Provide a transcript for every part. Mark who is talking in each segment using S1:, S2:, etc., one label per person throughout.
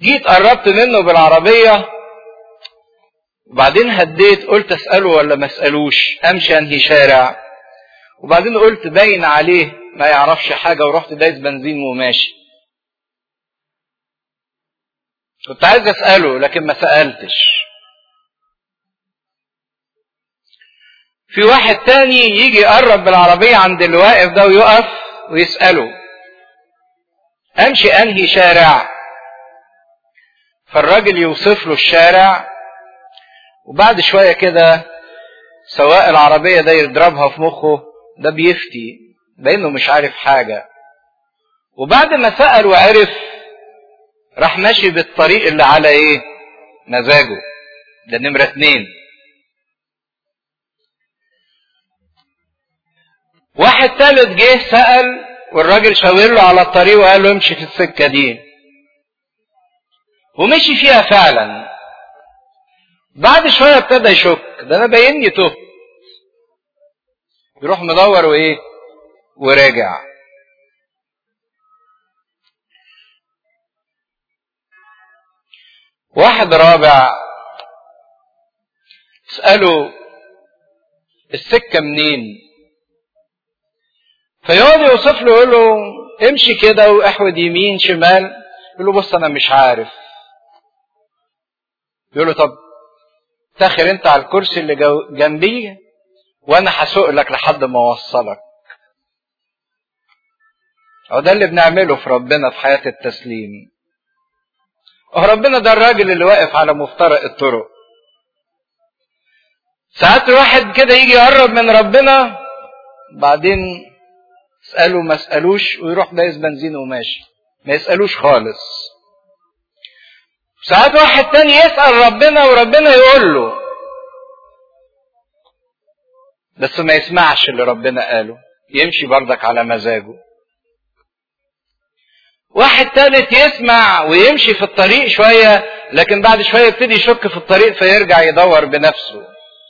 S1: جيت قربت منه بالعربية وبعدين هديت، قلت اسأله ولا ما اسألوش، امشي انهي شارع، وبعدين قلت باين عليه ما يعرفش حاجة ورحت دايس بنزين وماشي. كنت عايز اسأله لكن ما سألتش. في واحد تاني يجي يقرب بالعربية عند اللي واقف ده ويقف ويسأله امشي انهي شارع، فالراجل يوصف له الشارع، وبعد شوية كده سواق العربية ده يضربها في مخه، ده بيفتي بانه مش عارف حاجة. وبعد ما سأل وعرف راح ماشي بالطريق اللي على ايه مزاجه. ده نمرة 2. واحد ثالث جه سأل والراجل شاور له على الطريق وقال له امشي في السكة دي، ومشي فيها فعلا. بعد شوية ابتدى يشك، ده انا باينني تهت، يروح مدور وايه وراجع. واحد رابع اسأله السكة منين، فيقعد يوصف له يقول له امشي كده واحود يمين شمال، يقول له بص انا مش عارف. يقول له طب تاخر انت على الكرسي اللي جنبي وانا هسوق لك لحد ما اوصلك. هو ده اللي بنعمله في ربنا في حياة التسليم. ربنا ده الراجل اللي واقف على مفترق الطرق. ساعات الواحد كده يجي يقرب من ربنا بعدين اسأله ما اسألوش ويروح دايس بنزين وماشي، ما يسألوش خالص. ساعات واحد تاني يسأل ربنا وربنا يقول له بس ما يسمعش اللي ربنا قاله، يمشي برضك على مزاجه. واحد تالت يسمع ويمشي في الطريق شوية، لكن بعد شوية يبتدي يشك في الطريق فيرجع يدور بنفسه.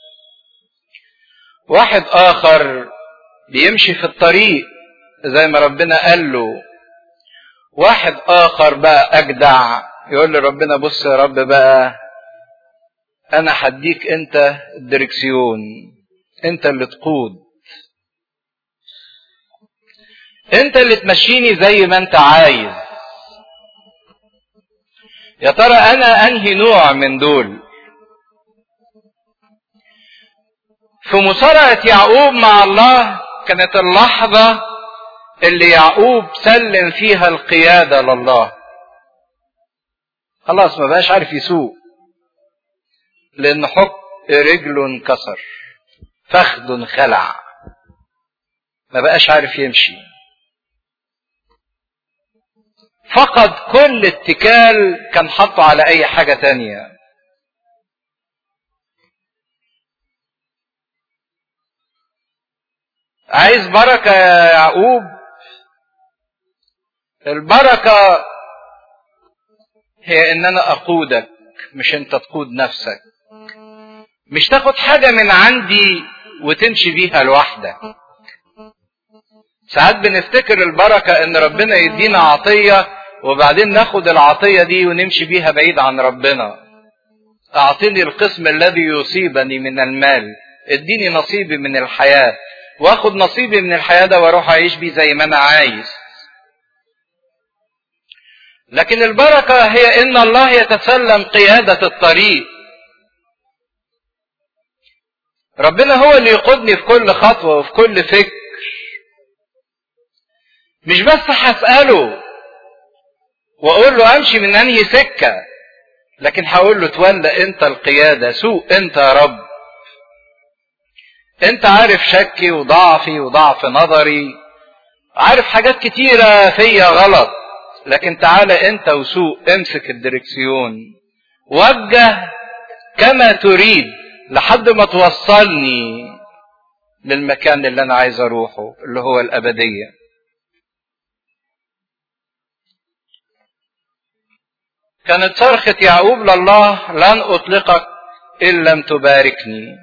S1: واحد آخر بيمشي في الطريق زي ما ربنا قال له. واحد آخر بقى أجدع يقول لربنا بص يا رب بقى أنا هديك أنت الدركسيون، أنت اللي تقود، أنت اللي تمشيني زي ما أنت عايز. يا ترى أنا أنهي نوع من دول؟ في مصارعة يعقوب مع الله كانت اللحظة اللي يعقوب سلم فيها القيادة لله. خلاص ما بقاش عارف يسوق، لأن حق رجله انكسر، فخده انخلع، ما بقاش عارف يمشي، فقد كل اتكال كان حطه على أي حاجة تانية. عايز بركة يا يعقوب؟ البركة هي ان انا اقودك مش انت تقود نفسك، مش تاخد حاجة من عندي وتمشي بيها لوحدك. ساعات بنفتكر البركة ان ربنا يدينا عطية وبعدين ناخد العطية دي ونمشي بيها بعيد عن ربنا. اعطيني القسم الذي يصيبني من المال، اديني نصيبي من الحياة، واخد نصيبي من الحياة ده واروح اعيش بيه زي ما انا عايز. لكن البركة هي ان الله يتسلم قيادة الطريق. ربنا هو اللي يقودني في كل خطوة وفي كل فكر. مش بس هسأله واقول له امشي من انهي سكة، لكن هقول له تولى انت القيادة، سوق انت يا رب. انت عارف شكي وضعفي وضعف نظري، عارف حاجات كتيرة فيا غلط، لكن تعالى انت وسوق، امسك الدركسيون، وجه كما تريد لحد ما توصلني للمكان اللي انا عايز اروحه اللي هو الابدية. كانت صرخة يعقوب لله لن اطلقك ان لم تباركني.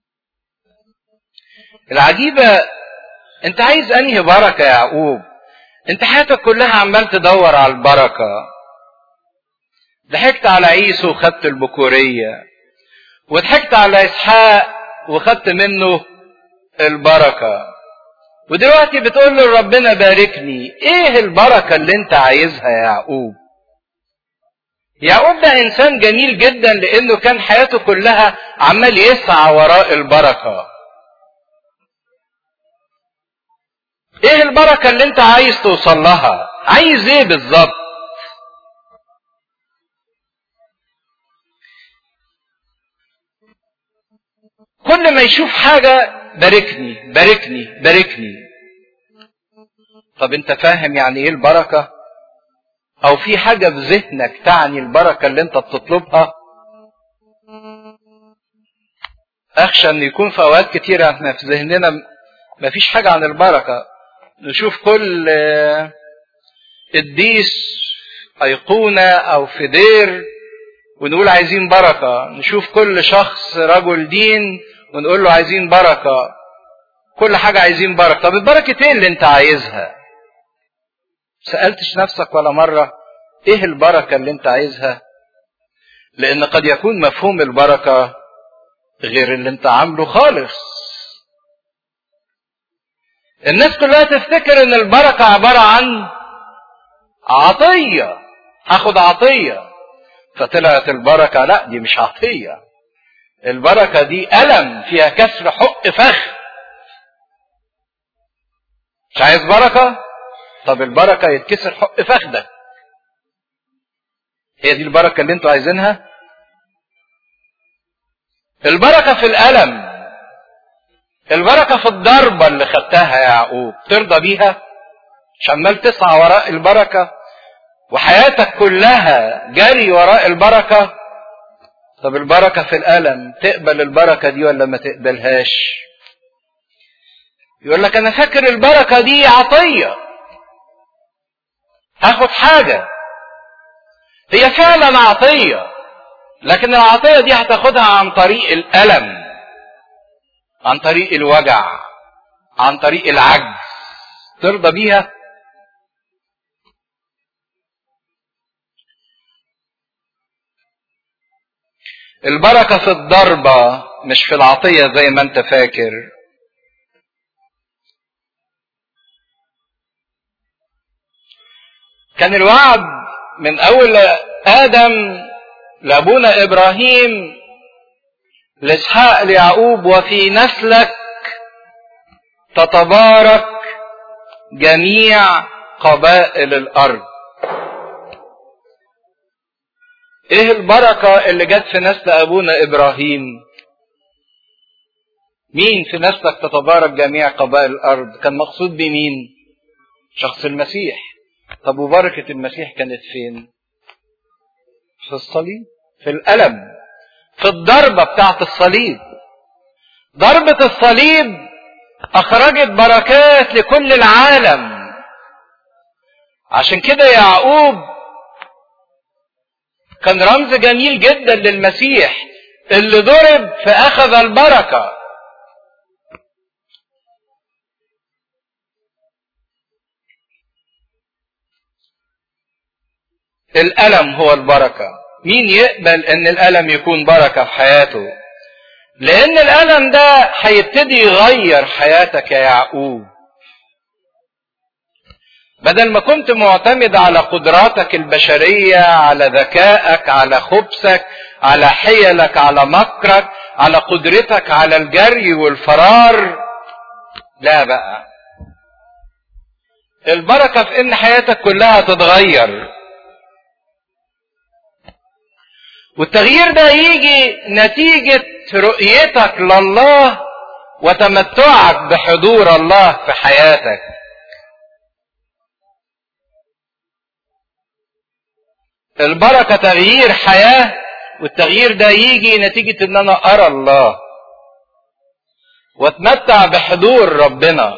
S1: العجيبة انت عايز انهي بركة يا يعقوب؟ انت حياتك كلها عمال تدور على البركة. ضحكت على عيسو وخدت البكورية، وضحكت على اسحاق وخدت منه البركة، ودلوقتي بتقول له ربنا باركني. ايه البركة اللي انت عايزها يا يعقوب؟ يعقوب ده انسان جميل جدا، لانه كان حياته كلها عمال يسعى وراء البركة. ايه البركة اللي انت عايز توصل لها؟ عايز ايه بالظبط؟ كل ما يشوف حاجة باركني باركني باركني. طب انت فاهم يعني ايه البركة؟ او في حاجة في ذهنك تعني البركة اللي انت بتطلبها؟ اخشى ان يكون في اوقات كتيرة احنا في ذهننا مفيش حاجة عن البركة. نشوف كل قديس ايقونة او في دير ونقول عايزين بركة، نشوف كل شخص رجل دين ونقول له عايزين بركة، كل حاجة عايزين بركة. طب البركة ايه اللي انت عايزها؟ سألتش نفسك ولا مرة ايه البركة اللي انت عايزها؟ لان قد يكون مفهوم البركة غير اللي انت عامله خالص. الناس كلها تفتكر ان البركة عبارة عن عطية، هاخد عطية، فطلعت البركة لا، دي مش عطية. البركة دي ألم فيها كسر حق فخ. مش عايز بركة؟ طب البركة يتكسر حق فخدك. هي دي البركة اللي انتوا عايزينها؟ البركة في الألم، البركة في الضربة اللي خدتها يا يعقوب، ترضى بيها؟ مش عمال تسعى وراء البركة وحياتك كلها جري وراء البركة؟ طب البركة في الألم، تقبل البركة دي ولا ما تقبلهاش؟ يقول لك أنا فاكر البركة دي عطية، هاخد حاجة. هي فعلا عطية، لكن العطية دي هتاخدها عن طريق الألم، عن طريق الوجع، عن طريق العجز. ترضى بيها؟ البركة في الضربة مش في العطية زي ما انت فاكر. كان الوعد من اول ادم لابونا ابراهيم لاسحاق ليعقوب: وفي نسلك تتبارك جميع قبائل الارض. ايه البركة اللي جت في نسل ابونا ابراهيم؟ مين في نسلك تتبارك جميع قبائل الارض؟ كان مقصود بمين؟ شخص المسيح. طب وبركة المسيح كانت فين؟ في الصليب، في الألم، في الضربة بتاعت الصليب. ضربة الصليب أخرجت بركات لكل العالم. عشان كده يعقوب كان رمز جميل جدا للمسيح اللي ضرب فأخذ البركة. الألم هو البركة. مين يقبل ان الألم يكون بركة في حياته؟ لان الألم ده هيبتدي يغير حياتك يا يعقوب. بدل ما كنت معتمد على قدراتك البشرية، على ذكائك، على خبثك، على حيلك، على مكرك، على قدرتك على الجري والفرار، لا بقى، البركة في ان حياتك كلها تتغير. والتغيير ده يجي نتيجة رؤيتك لله وتمتعك بحضور الله في حياتك. البركة تغيير حياة، والتغيير ده يجي نتيجة ان انا ارى الله واتمتع بحضور ربنا.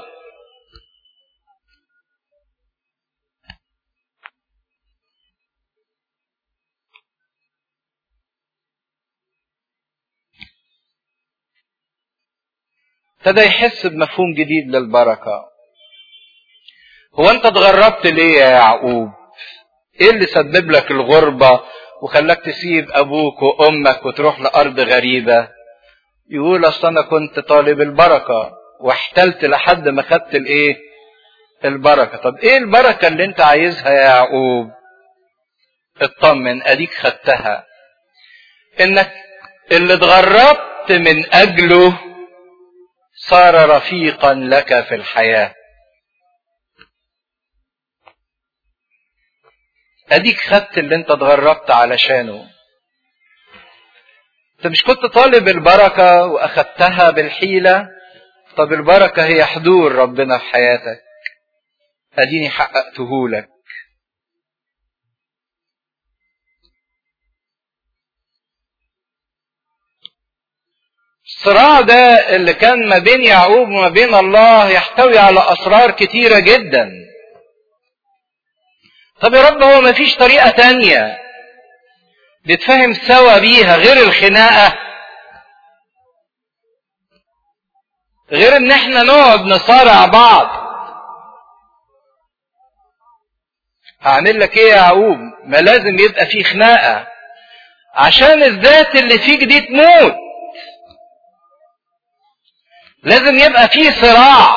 S1: ابتدى يحس بمفهوم جديد للبركة. هو انت اتغربت ليه يا يعقوب؟ ايه اللي سبب لك الغربة وخلاك تسيب ابوك وامك وتروح لارض غريبة؟ يقول اصل انا كنت طالب البركة واحتلت لحد ما خدت الايه؟ البركة. طب ايه البركة اللي انت عايزها يا يعقوب؟ اطمن اديك خدتها، انك اللي اتغربت من اجله صار رفيقا لك في الحياة. اديك خدت اللي انت اتغربت علشانه. انت مش كنت طالب البركة واخدتها بالحيلة؟ طب البركة هي حضور ربنا في حياتك، اديني حققتهولك. الصراع ده اللي كان ما بين يعقوب وما بين الله يحتوي على اسرار كتيرة جدا. طب يا رب هو ما فيش طريقة تانية نتفاهم سوا بيها غير الخناقة؟ غير ان احنا نقعد نصارع بعض؟ هعمل لك ايه يا يعقوب؟ ما لازم يبقى فيه خناقة عشان الذات اللي فيك دي تموت. لازم يبقى فيه صراع.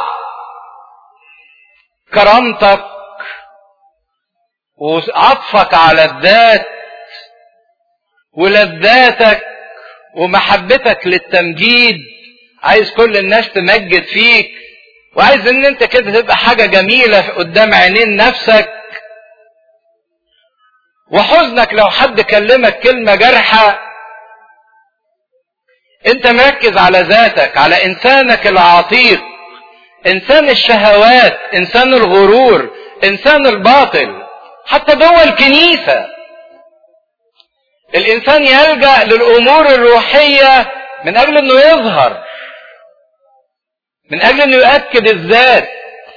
S1: كرامتك وعطفك على الذات ولذاتك ومحبتك للتمجيد، عايز كل الناس تمجد فيك، وعايز ان انت كده تبقى حاجة جميلة قدام عينين نفسك، وحزنك لو حد كلمك كلمة جارحة. انت مركز على ذاتك، على انسانك العتيق، انسان الشهوات، انسان الغرور، انسان الباطل. حتى جوه الكنيسة الانسان يلجأ للامور الروحية من اجل انه يظهر، من اجل انه يؤكد الذات.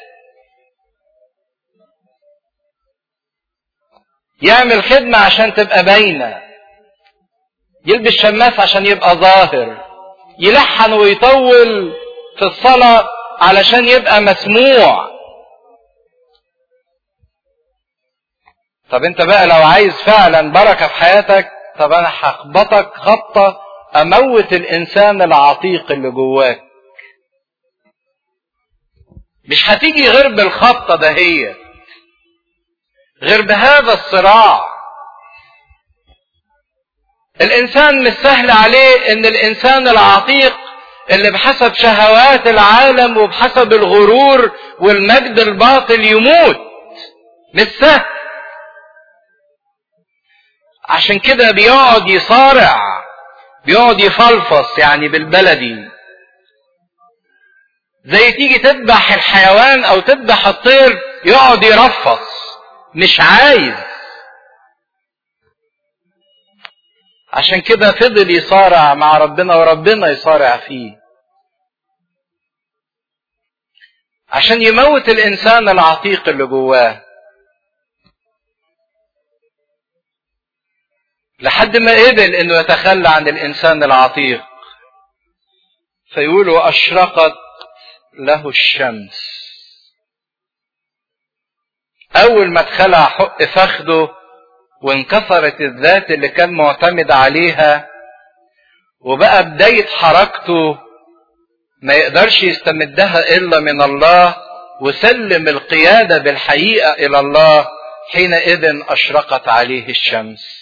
S1: يعمل خدمة عشان تبقى باينة، يلبس شماس عشان يبقى ظاهر، يلحن ويطول في الصلاة علشان يبقى مسموع. طب انت بقى لو عايز فعلا بركة في حياتك، طب انا هخبطك خبطة اموت الانسان العتيق اللي جواك. مش هتيجي غير بالخبطة دهية، غير بهذا الصراع. الانسان مش سهل عليه ان الانسان العتيق اللي بحسب شهوات العالم وبحسب الغرور والمجد الباطل يموت، مش سهل. عشان كده بيقعد يصارع، بيقعد يفلفص، يعني بالبلدي زي تيجي تذبح الحيوان او تذبح الطير يقعد يرفص، مش عايز. عشان كده فضل يصارع مع ربنا وربنا يصارع فيه، عشان يموت الانسان العتيق اللي جواه، لحد ما قبل انه يتخلى عن الانسان العتيق. فيقول واشرقت له الشمس. اول ما اتخلع حق فخده وانكسرت الذات اللي كان معتمد عليها، وبقى بداية حركته ما يقدرش يستمدها الا من الله، وسلم القيادة بالحقيقة الى الله، حينئذ اشرقت عليه الشمس.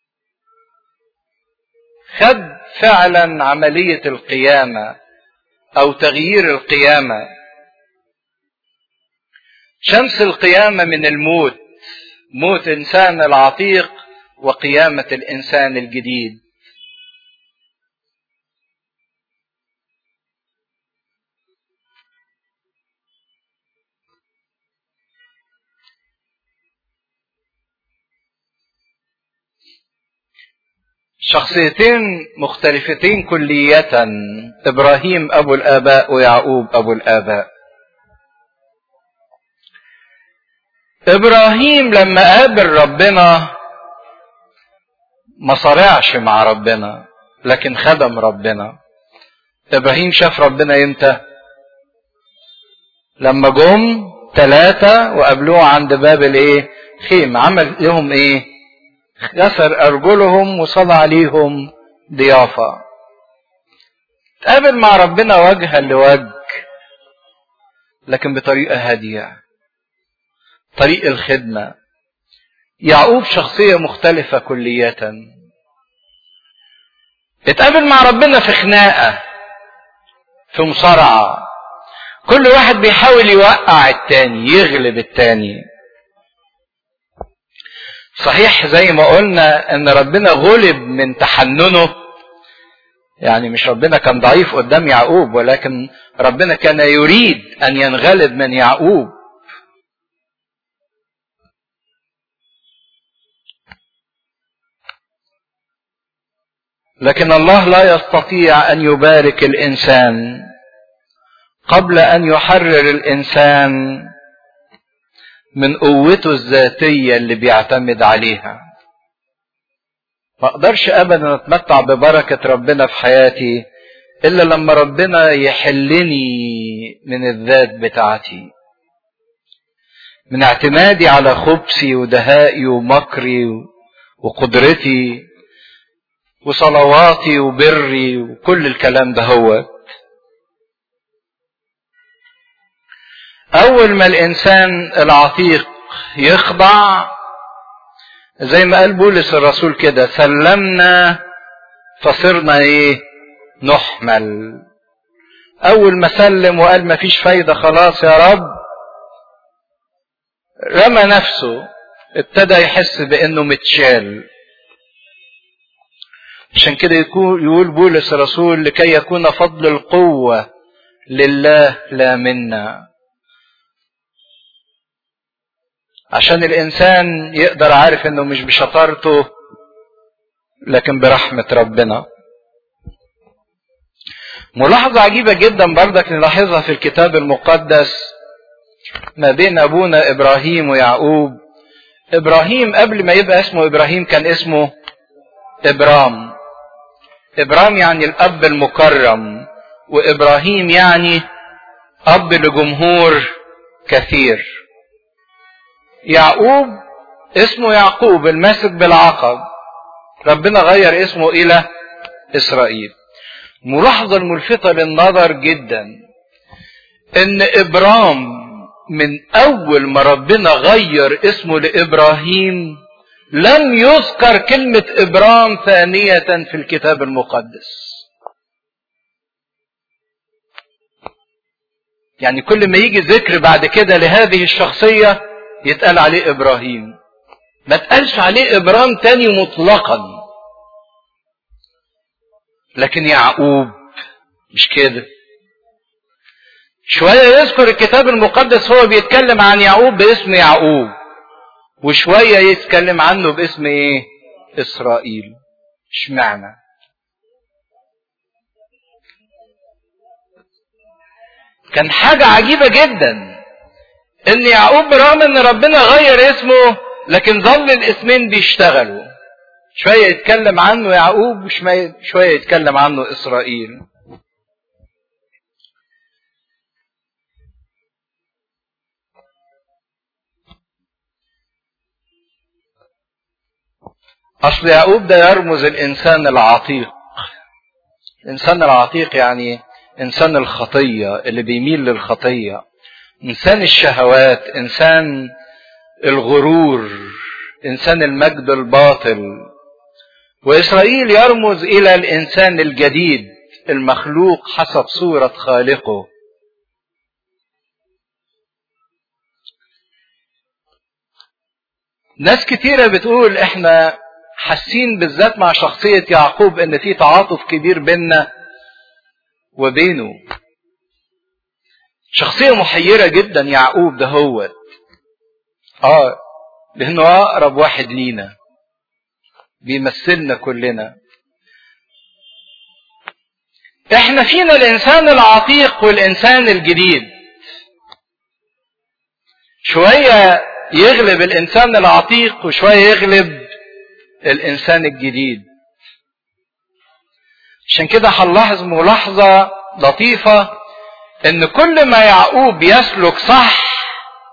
S1: خد فعلا عملية القيامة او تغيير القيامة. شمس القيامة من الموت، موت الانسان العتيق وقيامة الانسان الجديد. شخصيتين مختلفتين كلية، ابراهيم ابو الاباء ويعقوب ابو الاباء. ابراهيم لما قابل ربنا ما صارعش مع ربنا لكن خدم ربنا. ابراهيم شاف ربنا امتى؟ لما جم 3 وقابلوه عند باب الايه خيم. عمل لهم ايه؟ غسل ارجلهم وصلى عليهم ضيافة. تقابل مع ربنا وجها لوجه، لكن بطريقة هادية، طريق الخدمة. يعقوب شخصية مختلفة كلية. اتقابل مع ربنا في خناقة، في مصارعة، كل واحد بيحاول يوقع التاني، يغلب التاني. صحيح زي ما قلنا ان ربنا غلب من تحننه، يعني مش ربنا كان ضعيف قدام يعقوب، ولكن ربنا كان يريد ان ينغلب من يعقوب. لكن الله لا يستطيع ان يبارك الانسان قبل ان يحرر الانسان من قوته الذاتية اللي بيعتمد عليها. ما اقدرش ابدا اتمتع ببركة ربنا في حياتي الا لما ربنا يحلني من الذات بتاعتي، من اعتمادي على خبثي ودهائي ومكري وقدرتي وصلواتي وبري وكل الكلام ده. هو اول ما الانسان العتيق يخضع، زي ما قال بولس الرسول كده، سلمنا فصرنا ايه؟ نحمل. اول ما سلم وقال ما فيش فايدة خلاص يا رب، رمى نفسه، ابتدى يحس بانه متشال. عشان كده يقول بولس الرسول لكي يكون فضل القوة لله لا منا. عشان الانسان يقدر عارف انه مش بشطارته لكن برحمة ربنا. ملاحظة عجيبة جدا برضك نلاحظها في الكتاب المقدس ما بين ابونا ابراهيم ويعقوب. ابراهيم قبل ما يبقى اسمه ابراهيم كان اسمه ابرام. ابرام يعني الاب المكرم، وابراهيم يعني اب لجمهور كثير. يعقوب اسمه يعقوب الماسك بالعقب، ربنا غير اسمه الى اسرائيل. ملاحظة الملفتة للنظر جدا ان ابرام من اول ما ربنا غير اسمه لابراهيم لم يذكر كلمة ابرام ثانية في الكتاب المقدس. يعني كل ما يجي ذكر بعد كده لهذه الشخصية يتقال عليه ابراهيم، ما تقالش عليه ابرام تاني مطلقا. لكن يعقوب مش كده، شوية يذكر الكتاب المقدس هو بيتكلم عن يعقوب باسم يعقوب، وشوية يتكلم عنه باسم ايه؟ اسرائيل. اشمعنى؟ كان حاجة عجيبة جدا ان يعقوب برغم ان ربنا غير اسمه لكن ظل الاسمين بيشتغلوا، شوية يتكلم عنه يعقوب وشوية يتكلم عنه اسرائيل. اصل يعقوب ده يرمز الانسان العتيق. الانسان العتيق يعني انسان الخطية اللي بيميل للخطية، انسان الشهوات، انسان الغرور، انسان المجد الباطل. واسرائيل يرمز الى الانسان الجديد المخلوق حسب صورة خالقه. ناس كتيرة بتقول احنا حاسين بالذات مع شخصية يعقوب ان في تعاطف كبير بيننا وبينه. شخصية محيرة جدا يعقوب ده هو لانه اقرب واحد لينا، بيمثلنا كلنا. احنا فينا الانسان العتيق والانسان الجديد. شوية يغلب الانسان العتيق وشوية يغلب الانسان الجديد. عشان كده هنلاحظ ملاحظة لطيفة ان كل ما يعقوب يسلك صح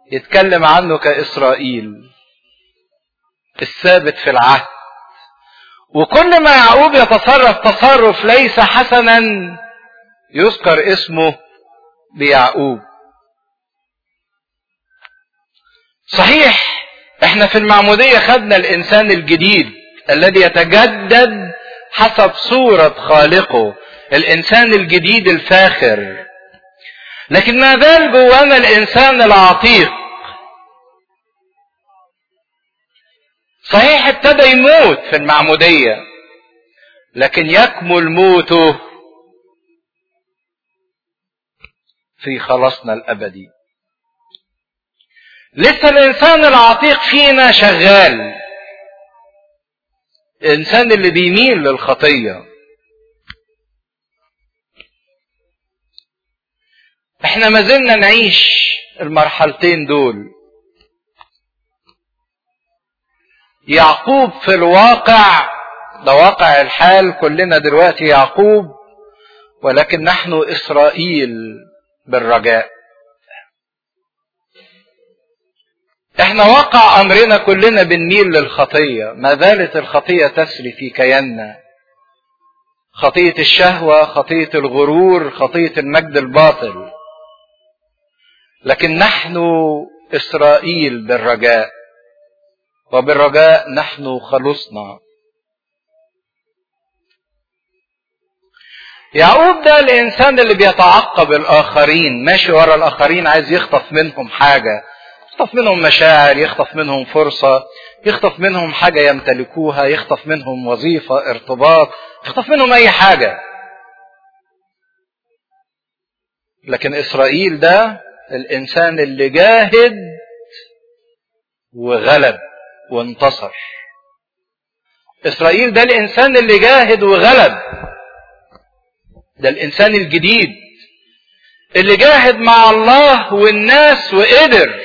S1: يتكلم عنه كإسرائيل الثابت في العهد. وكل ما يعقوب يتصرف تصرف ليس حسنا يذكر اسمه بيعقوب. صحيح احنا في المعمودية خدنا الانسان الجديد الذي يتجدد حسب صورة خالقه، الانسان الجديد الفاخر، لكن ما زال جوانا الانسان العتيق. صحيح ابتدى يموت في المعمودية، لكن يكمل موته في خلاصنا الابدي. لسه الانسان العتيق فينا شغال، الانسان اللي بيميل للخطية. احنا ما زلنا نعيش المرحلتين دول. يعقوب في الواقع ده واقع الحال، كلنا دلوقتي يعقوب، ولكن نحن إسرائيل بالرجاء. احنا واقع امرنا كلنا بنميل للخطية، ما زالت الخطية تسري في كياننا، خطية الشهوة، خطية الغرور، خطية المجد الباطل، لكن نحن إسرائيل بالرجاء، وبالرجاء نحن خلصنا. يعقوب ده الانسان اللي بيتعقب الاخرين، ماشي ورا الاخرين، عايز يخطف منهم حاجة، يخطف منهم مشاعر، يخطف منهم فرصة، يخطف منهم حاجة يمتلكوها، يخطف منهم وظيفة، ارتباط، يخطف منهم اي حاجة. لكن اسرائيل ده الانسان اللي جاهد وغلب وانتصر. اسرائيل ده الانسان اللي جاهد وغلب، ده الانسان الجديد اللي جاهد مع الله والناس وقدر.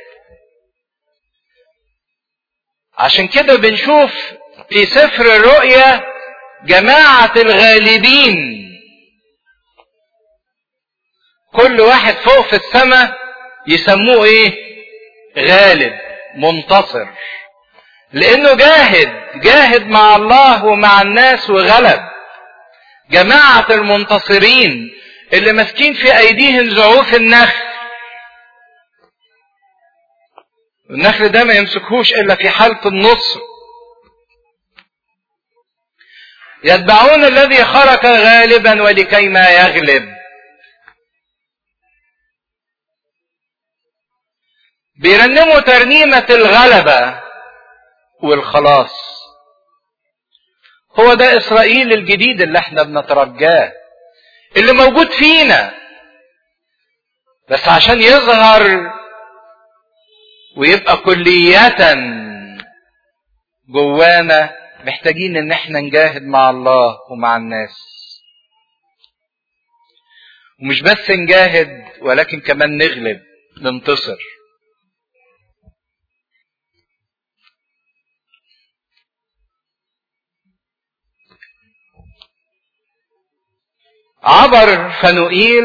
S1: عشان كده بنشوف في سفر الرؤيا جماعة الغالبين، كل واحد فوق في السماء يسموه ايه؟ غالب، منتصر، لانه جاهد مع الله ومع الناس وغلب. جماعة المنتصرين اللي ماسكين في ايديهم زعوف النخل، النخل ده ما يمسكوش الا في حالة النصر. يتبعون الذي خرج غالبا ولكي ما يغلب. بيرنموا ترنيمة الغلبة والخلاص. هو ده إسرائيل الجديد اللي احنا بنترجاه، اللي موجود فينا، بس عشان يظهر ويبقى كلية جوانا محتاجين ان احنا نجاهد مع الله ومع الناس. ومش بس نجاهد، ولكن كمان نغلب، ننتصر. عبر فنوئيل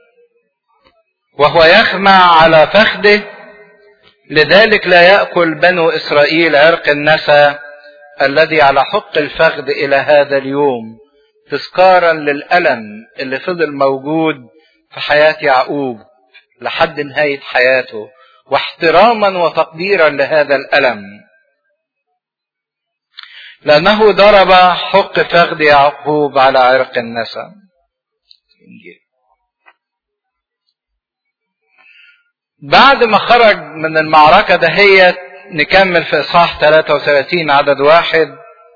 S1: وهو يخمع على فخده، لذلك لا يأكل بنو إسرائيل عرق النسى الذي على حق الفخذ إلى هذا اليوم، تذكارا للألم اللي فضل موجود في حياة يعقوب لحد نهاية حياته، واحتراما وتقديرا لهذا الألم، لأنه ضرب حق فخذ يعقوب على عرق النسى. بعد ما خرج من المعركة دهيت نكمل في إصحاح 33 عدد 1.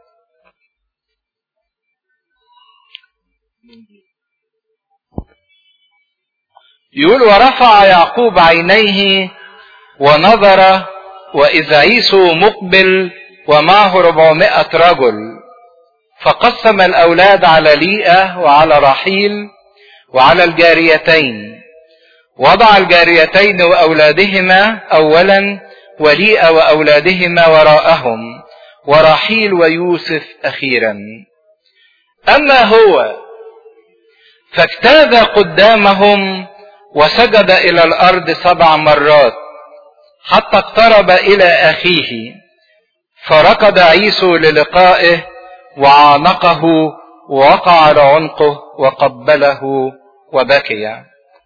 S1: يقول: ورفع يعقوب عينيه ونظر وإذا عيسو مقبل ومعه 400 رجل، فقسم الأولاد على ليئة وعلى رحيل وعلى الجاريتين، وضع الجاريتين وأولادهما أولا وليئة وأولادهما وراءهم ورحيل ويوسف أخيرا. أما هو فاجتاز قدامهم وسجد إلى الأرض 7 مرات حتى اقترب إلى أخيه، فركض عيسو للقائه وعانقه ووقع على عنقه وقبله وبكي.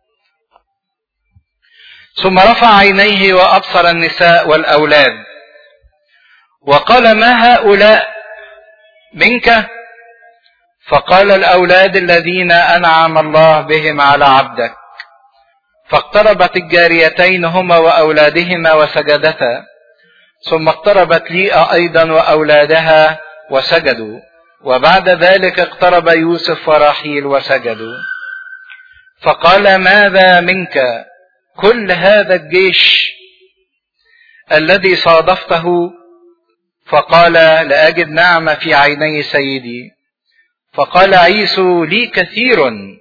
S1: ثم رفع عينيه وأبصر النساء والأولاد وقال: ما هؤلاء منك؟ فقال: الأولاد الذين أنعم الله بهم على عبدك. فاقتربت الجاريتين هما وأولادهما وسجدتا، ثم اقتربت ليئة أيضا وأولادها وسجدوا، وبعد ذلك اقترب يوسف وراحيل وسجدوا. فقال: ماذا منك كل هذا الجيش الذي صادفته؟ فقال: لأجد نعمة في عيني سيدي. فقال عيسو: لي كثير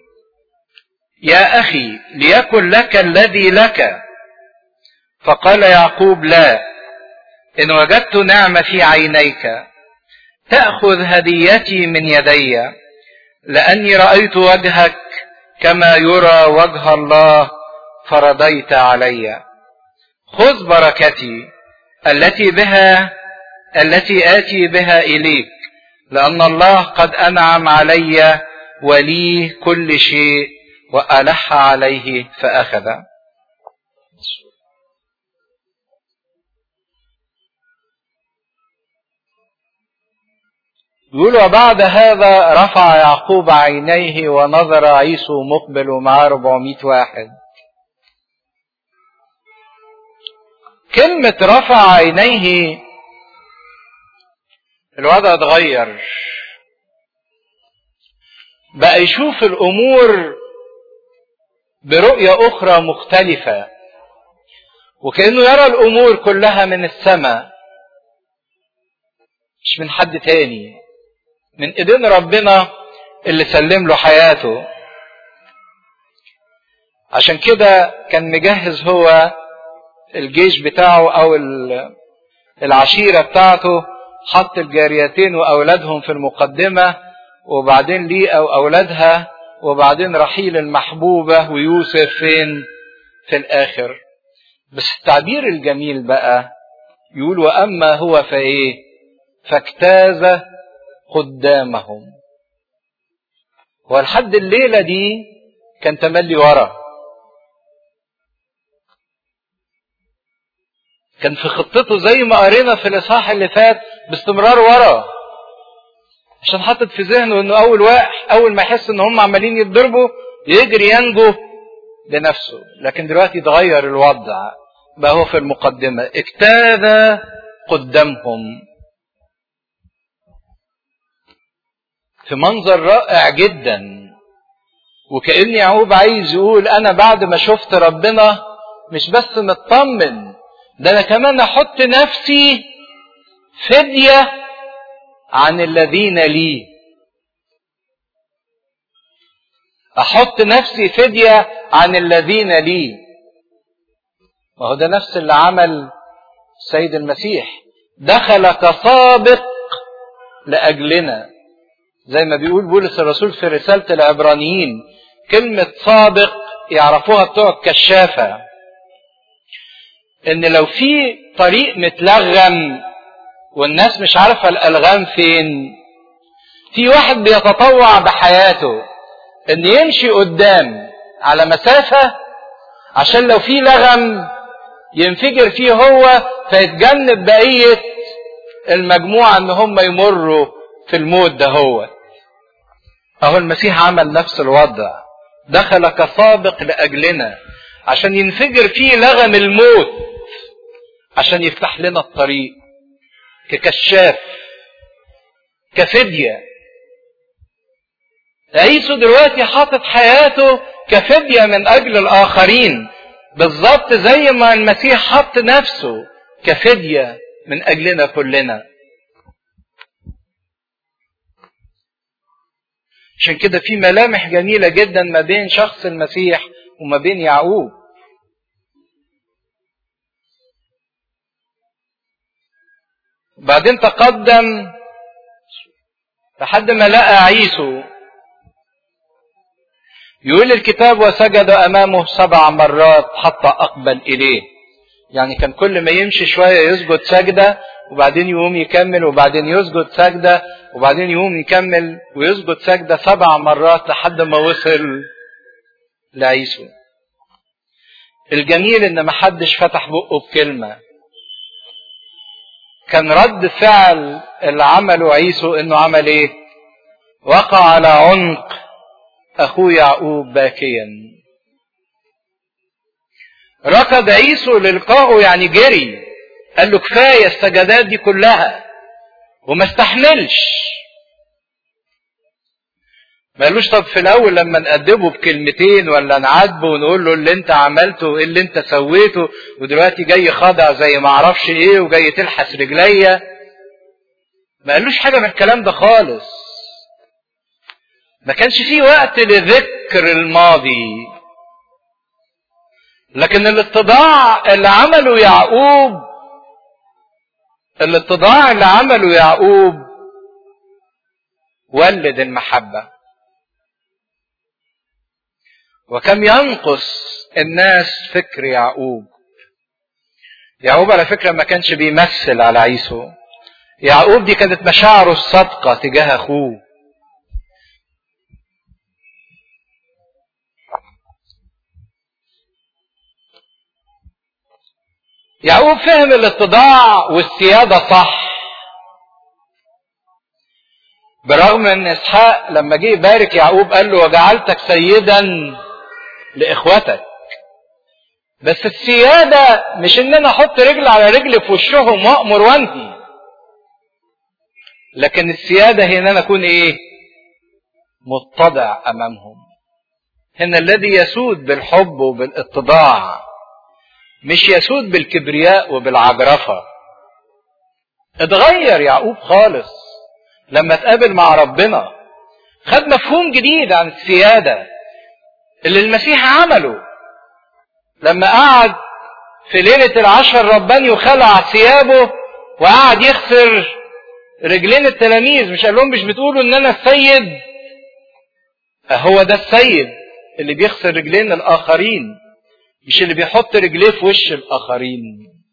S1: يا أخي، ليكن لك الذي لك. فقال يعقوب: لا، إن وجدت نعمة في عينيك تأخذ هديتي من يدي، لأني رأيت وجهك كما يرى وجه الله فرضيت علي. خذ بركتي التي آتي بها إليك، لأن الله قد أنعم علي ولي كل شيء، وألح عليه فأخذ. يقول: وبعد هذا رفع يعقوب عينيه ونظر عيسو مقبل ومعاه 400 واحد. كلمة رفع عينيه الوضع اتغير، بقى يشوف الأمور برؤية أخرى مختلفة، وكأنه يرى الأمور كلها من السماء، مش من حد تاني، من ايدين ربنا اللي سلم له حياته. عشان كده كان مجهز هو الجيش بتاعه او العشيرة بتاعته، حط الجاريتين واولادهم في المقدمة، وبعدين ليئة واولادها، وبعدين رحيل المحبوبة ويوسف فين؟ في الاخر. بس التعبير الجميل بقى يقول: واما هو فايه؟ فاجتاز قدامهم. ولحد الليلة دي كان تملي ورا، كان في خطته زي ما قرينا في الاصحاح اللي فات باستمرار ورا، عشان حاطط في ذهنه انه اول ما يحس ان هم عمالين يتضربوا يجري ينجو لنفسه. لكن دلوقتي اتغير الوضع، بقى هو في المقدمة، اجتاز قدامهم في منظر رائع جدا. وكأن يعقوب عايز يقول: انا بعد ما شفت ربنا مش بس مطمن، ده انا كمان احط نفسي فدية عن الذين لي، احط نفسي فدية عن الذين لي. وهو ده نفس اللي عمل السيد المسيح، دخل كسابق لأجلنا، زي ما بيقول بولس الرسول في رسالة العبرانيين. كلمة سابق يعرفوها بتوع الكشافة، ان لو في طريق متلغم والناس مش عارفة الألغام فين، في واحد بيتطوع بحياته ان يمشي قدام على مسافة، عشان لو في لغم ينفجر فيه هو فيتجنب بقية المجموعة ان هم يمروا في الموت ده. اهو المسيح عمل نفس الوضع، دخل كسابق لأجلنا عشان ينفجر فيه لغم الموت، عشان يفتح لنا الطريق ككشاف، كفدية. عيسو دلوقتي حاطط حياته كفدية من أجل الآخرين، بالظبط زي ما المسيح حط نفسه كفدية من أجلنا كلنا. عشان كده في ملامح جميلة جدا ما بين شخص المسيح وما بين يعقوب. بعدين تقدم لحد ما لقى عيسو. يقول الكتاب: وسجد أمامه 7 مرات حتى أقبل إليه. يعني كان كل ما يمشي شوية يسجد سجدة وبعدين يقوم يكمل وبعدين يسجد سجدة وبعدين يقوم يكمل ويسجد سجدة 7 مرات لحد ما وصل لعيسو. الجميل ان محدش فتح بقه بكلمة. كان رد فعل اللي عمله عيسو انه عمل ايه؟ وقع على عنق اخوه يعقوب باكيا. ركض عيسو للقائه، يعني جري، قال له كفاية السجدات دي كلها وما استحملش. ما قالوش طب في الاول لما نأدبه بكلمتين ولا نعاتبه ونقول له اللي انت عملته ايه اللي انت سويته ودلوقتي جاي خاضع زي ما اعرفش ايه وجاي تلحس رجليا. ما قالوش حاجة من الكلام ده خالص. ما كانش فيه وقت لذكر الماضي. لكن الاتضاع اللي عمله يعقوب ولد المحبة. وكم ينقص الناس فكر يعقوب. يعقوب على فكرة ما كانش بيمثل على عيسو. يعقوب دي كانت مشاعره الصادقة تجاه اخوه. يعقوب فهم الاتضاع والسيادة صح. برغم ان اسحاق لما جه يبارك يعقوب قال له وجعلتك سيدا لاخوتك. بس السيادة مش ان انا احط رجل على رجل في وشهم وامر وانهي. لكن السيادة هي ان انا اكون ايه؟ متضع امامهم. هنا الذي يسود بالحب وبالاتضاع، مش يسود بالكبرياء وبالعجرفة. اتغير يعقوب خالص لما اتقابل مع ربنا. خد مفهوم جديد عن السيادة اللي المسيح عمله لما قعد في ليلة العشر الرباني وخلع ثيابه وقعد يغسل رجلين التلاميذ. مش قال لهم مش بتقولوا ان انا السيد؟ هو ده السيد اللي بيغسل رجلين الاخرين، مش اللي بيحط رجليه في وش الاخرين.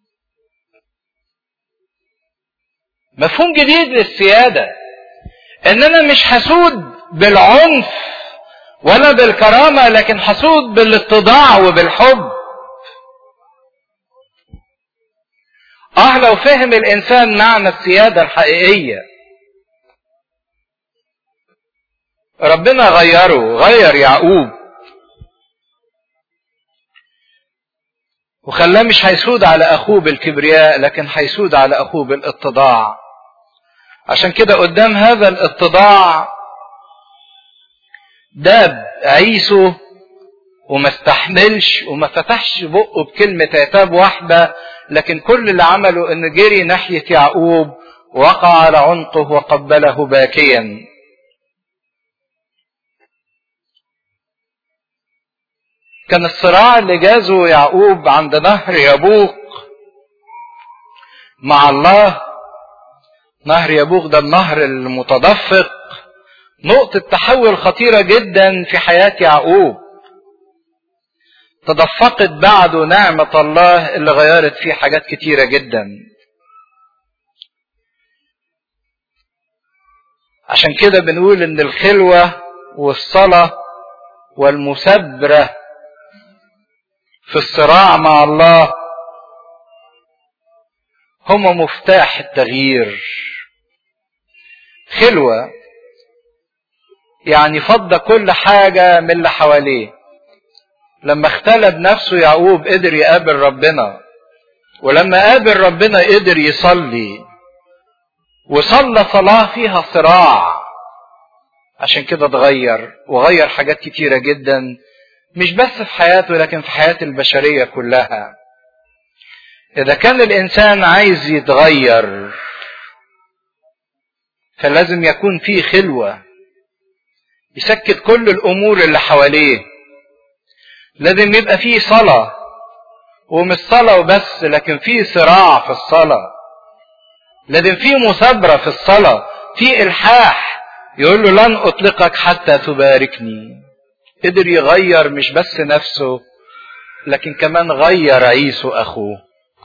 S1: مفهوم جديد للسيادة، ان انا مش حسود بالعنف ولا بالكرامة، لكن حسود بالاتضاع وبالحب. لو فهم الانسان معنى السيادة الحقيقية ربنا غير يعقوب وخلاه مش هيسود على اخوه بالكبرياء، لكن هيسود على اخوه بالاتضاع. عشان كده قدام هذا الاتضاع داب عيسو وما استحملش وما فتحش بقه بكلمة عتاب واحدة، لكن كل اللي عمله ان جري ناحية يعقوب ووقع على عنقه وقبله باكيا. كان الصراع اللي جازه يعقوب عند نهر يبوق مع الله. نهر يبوق ده النهر المتدفق، نقطة تحول خطيرة جدا في حياة يعقوب. تدفقت بعده نعمة الله اللي غيرت فيه حاجات كتيرة جدا. عشان كده بنقول ان الخلوة والصلاة والمثابرة في الصراع مع الله هما مفتاح التغيير. خلوة يعني فضى كل حاجة من اللي حواليه. لما اختلى بنفسه يعقوب قدر يقابل ربنا، ولما قابل ربنا قدر يصلي، وصلى صلاة فيها صراع. عشان كده اتغير وغير حاجات كتيرة جدا، مش بس في حياته لكن في حياة البشرية كلها. إذا كان الإنسان عايز يتغير فلازم يكون فيه خلوة يسكت كل الأمور اللي حواليه. لازم يبقى فيه صلاة، ومش صلاة وبس لكن فيه صراع في الصلاة. لازم فيه مثابرة في الصلاة، فيه إلحاح يقول له لن أطلقك حتى تباركني. قدر يغير مش بس نفسه لكن كمان غير عيسو أخوه.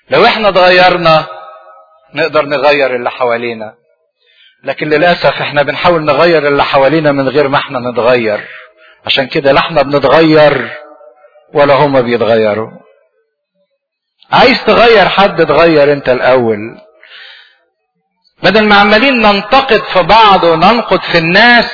S1: لو احنا اتغيرنا نقدر نغير اللي حوالينا، لكن للأسف احنا بنحاول نغير اللي حوالينا من غير ما احنا نتغير. عشان كده لا احنا بنتغير ولا هما بيتغيروا. عايز تغير حد، تغير انت الأول. بدل ما عمالين ننتقد في بعض وننقد في الناس،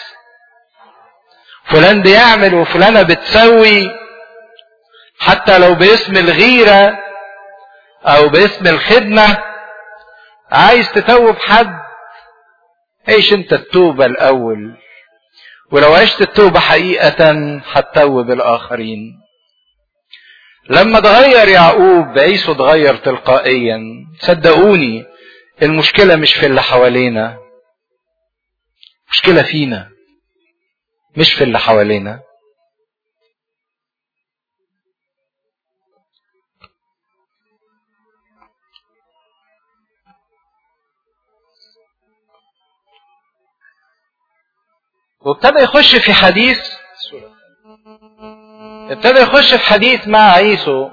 S1: فلان بيعمل وفلانة بتسوي، حتى لو باسم الغيرة او باسم الخدمة، عايز تتوب حد، عيش انت التوبة الاول. ولو عشت التوبة حقيقة هتتوب الاخرين. لما اتغير يعقوب عيسو اتغير تلقائيا. صدقوني المشكلة مش في اللي حوالينا، مشكلة فينا مش في اللي حوالينا. وابتدى يخش في حديث مع عيسو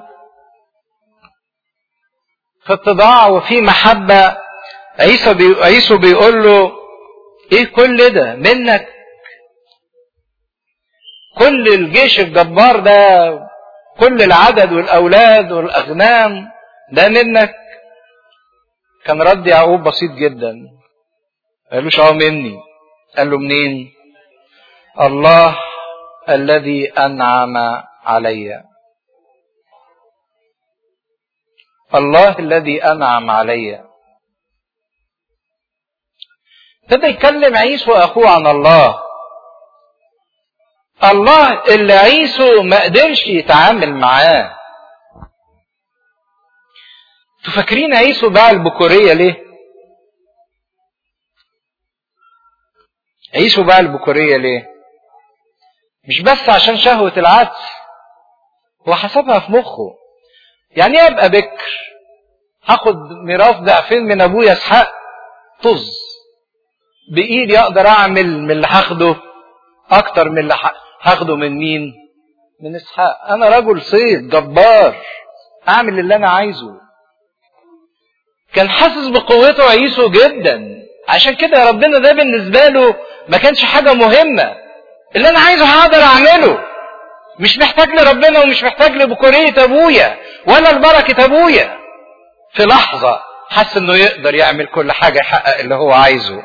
S1: في اتضاع وفي محبة. عيسو بيقول له ايه كل ده منك؟ كل الجيش الجبار ده، كل العدد والاولاد والاغنام ده منك؟ كان رد يعقوب بسيط جدا، قالوش مني. قال له منين؟ الله الذي انعم علي. الله الذي انعم علي. ابتدى يتكلم عيسو اخوه عن الله. الله اللي عيسو ما قدرش يتعامل معاه. انتوا فاكرين عيسو باع البكورية ليه؟ عيسو باع البكورية ليه؟ مش بس عشان شهوة العدس، هو حسبها في مخه. يعني ايه ابقى بكر؟ هاخد ميراث ضعفين من ابويا اسحاق، طز بايدي اقدر اعمل من اللي هاخده اكتر من اللي هاخده من مين؟ من اسحاق. انا رجل صيد جبار، اعمل اللي انا عايزه. كان حاسس بقوته عيسو جدا، عشان كده ربنا ده بالنسبه له ما كانش حاجه مهمه. اللي انا عايزه هقدر اعمله، مش محتاج لربنا ومش محتاج لبكورية ابويا ولا لبركة ابويا. في لحظة حس انه يقدر يعمل كل حاجة، يحقق اللي هو عايزه.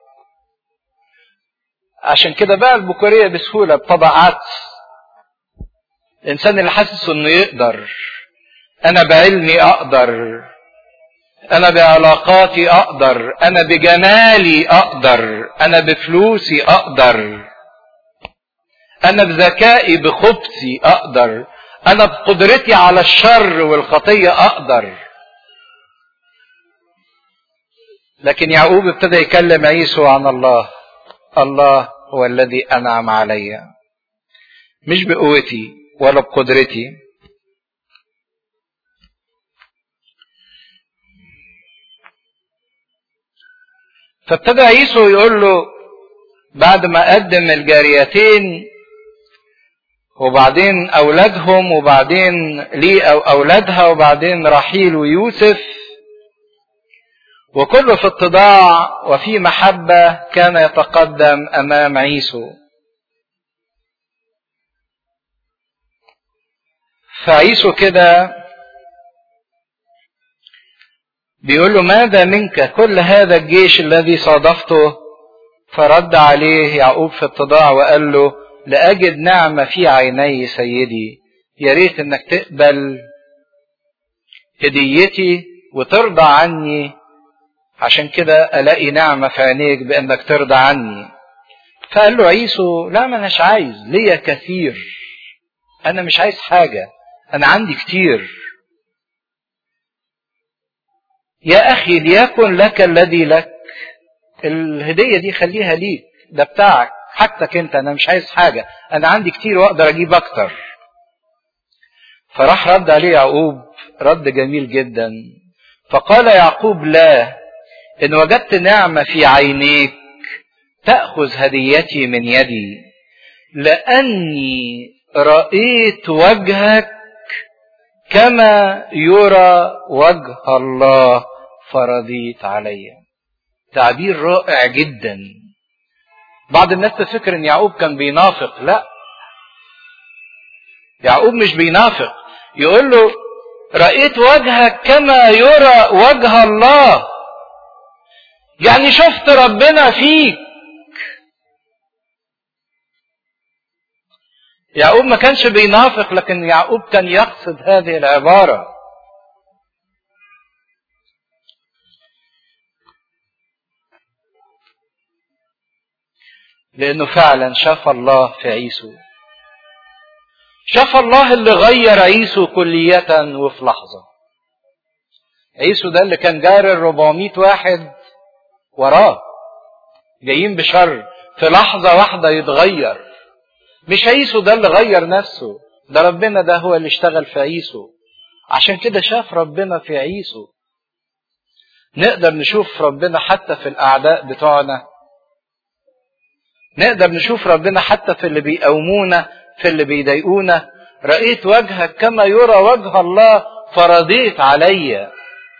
S1: عشان كده بقى البكورية بسهولة بطبع عدس. الانسان اللي حاسس انه يقدر، انا بعلمي اقدر، انا بعلاقاتي اقدر، انا بجمالي اقدر، انا بفلوسي اقدر، انا بذكائي بخبثي اقدر، انا بقدرتي على الشر والخطية اقدر. لكن يعقوب ابتدى يكلم عيسو عن الله. الله هو الذي انعم علي، مش بقوتي ولا بقدرتي. فابتدى عيسو يقول له بعد ما قدم الجاريتين وبعدين اولادهم وبعدين ليه او اولادها وبعدين راحيل ويوسف، وكله في اتضاع وفي محبة كان يتقدم امام عيسو. فعيسو كده بيقول له ماذا منك كل هذا الجيش الذي صادفته؟ فرد عليه يعقوب في اتضاع وقال له لأجد نعمة في عيني سيدي. يا ريت انك تقبل هديتي وترضى عني، عشان كده الاقي نعمة في عينيك بانك ترضى عني. فقال له عيسو لا، ما اناش عايز، ليا كثير، انا مش عايز حاجة، انا عندي كتير. يا اخي ليكن لك الذي لك، الهدية دي خليها ليك، ده بتاعك حاجتك انت، انا مش عايز حاجة، انا عندي كتير واقدر اجيب اكتر. فراح رد عليه يعقوب رد جميل جدا. فقال يعقوب لا، ان وجدت نعمة في عينيك تأخذ هديتي من يدي، لاني رأيت وجهك كما يرى وجه الله فرضيت علي. تعبير رائع جدا. بعض الناس تفكر ان يعقوب كان بينافق. لا، يعقوب مش بينافق. يقول له رأيت وجهك كما يرى وجه الله، يعني شفت ربنا فيك. يعقوب ما كانش بينافق، لكن يعقوب كان يقصد هذه العبارة. لأنه فعلا شاف الله في عيسو، شاف الله اللي غير عيسو كلية وفي لحظة. عيسو ده اللي كان جاري 400 واحد وراه جايين بشر، في لحظة واحدة يتغير. مش عيسو ده اللي غير نفسه، ده ربنا ده هو اللي اشتغل في عيسو. عشان كده شاف ربنا في عيسو. نقدر نشوف ربنا حتى في الأعداء بتوعنا، نقدر نشوف ربنا حتى في اللي بيقومونا، في اللي بيضايقونا. رأيت وجهك كما يرى وجه الله فرضيت علي.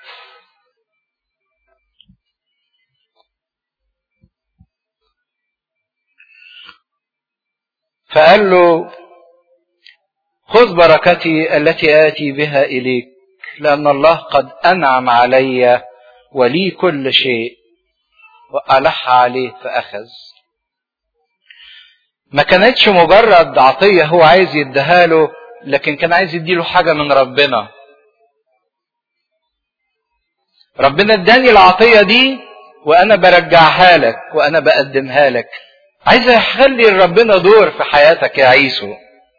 S1: فقال له خذ بركتي التي آتي بها إليك، لأن الله قد أنعم علي ولي كل شيء. وألح عليه فأخذ. ما كانتش مجرد عطية هو عايز يديها له، لكن كان عايز يديله حاجة من ربنا. ربنا اداني العطية دي وأنا برجعها لك وأنا بقدمها لك. عايز اخلي ربنا دور في حياتك يا عيسو.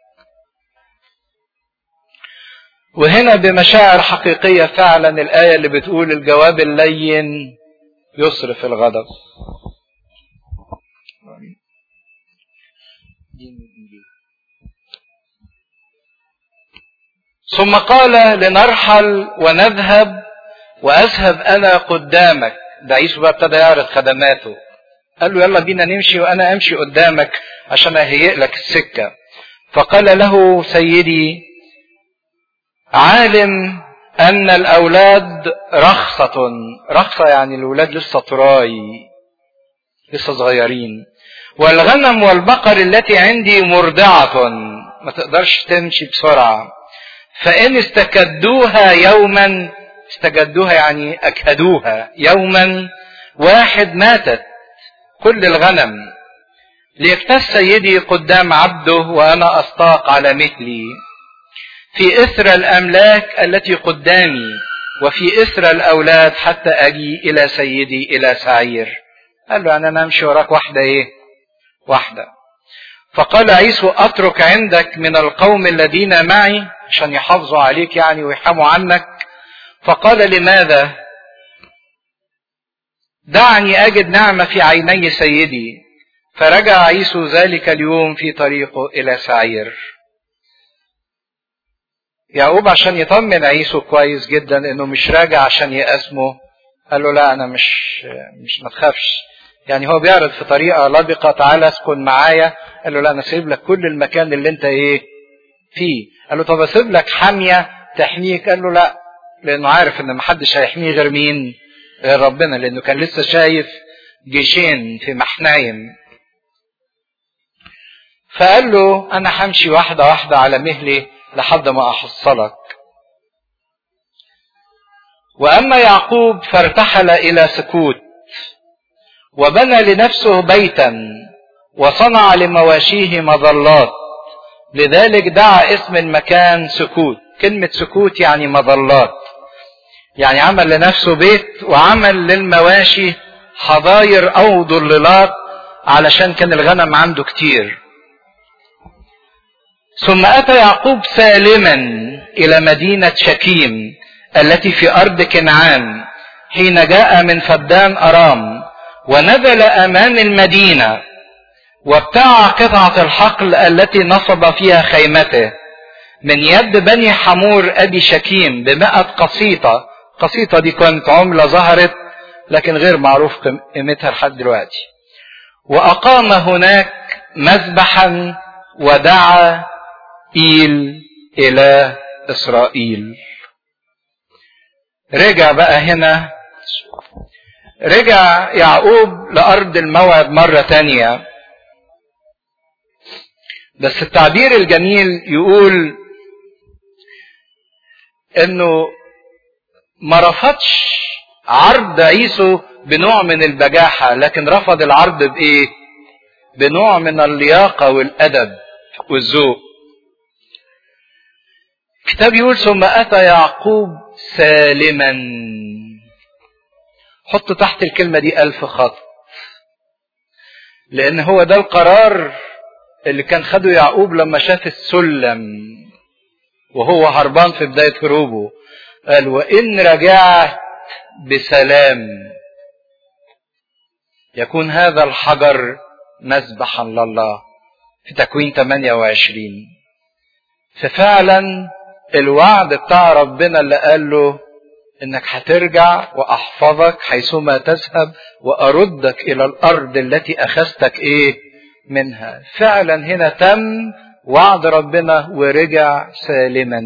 S1: وهنا بمشاعر حقيقية فعلا الآية اللي بتقول الجواب اللين يصرف الغضب. ثم قال لنرحل ونذهب وأذهب أنا قدامك. ده عيسو بقى ابتدى يعرض خدماته. قال له يلا بينا نمشي وأنا أمشي قدامك عشان أهيئ لك السكة. فقال له سيدي عالم أن الأولاد رخصة يعني الأولاد لسه طراي لسه صغيرين، والغنم والبقر التي عندي مرضعة ما تقدرش تمشي بسرعة. فإن استكدوها يوما، استجدوها يعني أكهدوها يوما واحد ماتت كل الغنم. ليكتس سيدي قدام عبده وأنا أستاق على مثلي في إثر الأملاك التي قدامي وفي إثر الأولاد حتى أجي إلى سيدي إلى سعير. قال له أنا أمشي وراك واحدة واحدة. فقال عيسو أترك عندك من القوم الذين معي عشان يحافظوا عليك يعني ويحاموا عنك. فقال لماذا؟ دعني أجد نعمة في عيني سيدي. فرجع عيسو ذلك اليوم في طريقه إلى سعير. يعقوب عشان يطمن عيسو كويس جدا انه مش راجع عشان يقاسمه، قال له لا انا مش ما تخافش. يعني هو بيعرض في طريقه لبقه تعالى اسكن معايا. قال له لا انا سايب لك كل المكان اللي انت فيه. قال له طب اسيب لك حاميه تحميك؟ قال له لا، لانه عارف ان محدش هيحميه غير مين؟ غير ربنا، لانه كان لسه شايف جيشين في محنايم. فقال له انا همشي واحده واحده على مهلي لحد ما احصلك. واما يعقوب فارتحل الى سكوت وبنى لنفسه بيتا وصنع لمواشيه مظلات، لذلك دعا اسم المكان سكوت. كلمة سكوت يعني مظلات، يعني عمل لنفسه بيت وعمل للمواشي حظاير او ضلالات علشان كان الغنم عنده كتير. ثم أتى يعقوب سالما إلى مدينة شكيم التي في أرض كنعان حين جاء من فدان أرام، ونزل أمام المدينة وابتاع قطعة الحقل التي نصب فيها خيمته من يد بني حمور أبي شكيم ب100 قسيطة. قسيطة دي كانت عملة ظهرت لكن غير معروف قيمتها لحد دلوقتي. وأقام هناك مذبحا ودعا إله إسرائيل. رجع بقى هنا، رجع يعقوب لأرض الموعد مرة تانية. بس التعبير الجميل يقول انه ما رفضش عرض عيسو بنوع من البجاحة، لكن رفض العرض بإيه؟ بنوع من اللياقة والأدب والذوق. الكتاب يقول ثم أتى يعقوب سالما. حط تحت الكلمة دي 1000 خط، لأن هو ده القرار اللي كان خده يعقوب لما شاف السلم وهو هربان في بداية هروبه. قال وإن رجعت بسلام يكون هذا الحجر مذبحا لله، في تكوين 28. ففعلا الوعد بتاع ربنا اللي قال له انك هترجع واحفظك حيثما تذهب واردك الى الارض التي اخذتك منها، فعلا هنا تم وعد ربنا ورجع سالما.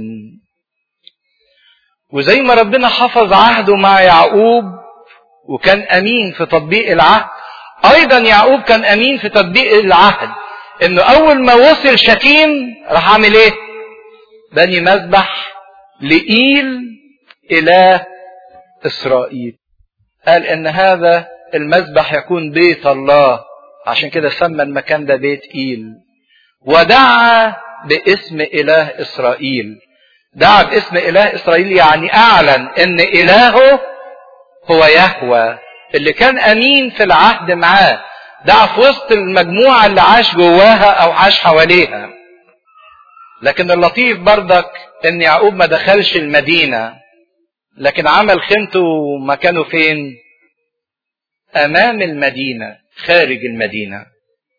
S1: وزي ما ربنا حفظ عهده مع يعقوب وكان امين في تطبيق العهد، ايضا يعقوب كان امين في تطبيق العهد. انه اول ما وصل شكيم راح عامل بني مذبح لإيل اله اسرائيل. قال ان هذا المذبح يكون بيت الله، عشان كده سمى المكان ده بيت إيل. ودعا باسم اله اسرائيل. دعا باسم اله اسرائيل يعني اعلن ان الهه هو يهوه اللي كان امين في العهد معاه. دعا في وسط المجموعة اللي عاش جواها او عاش حواليها. لكن اللطيف برضك ان يعقوب ما دخلش المدينة، لكن عمل خيمته ومكانه فين؟ امام المدينة، خارج المدينة.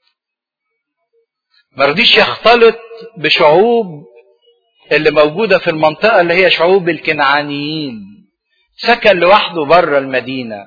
S1: ما رضيش يختلط بشعوب اللي موجودة في المنطقة اللي هي شعوب الكنعانيين. سكن لوحده بره المدينة.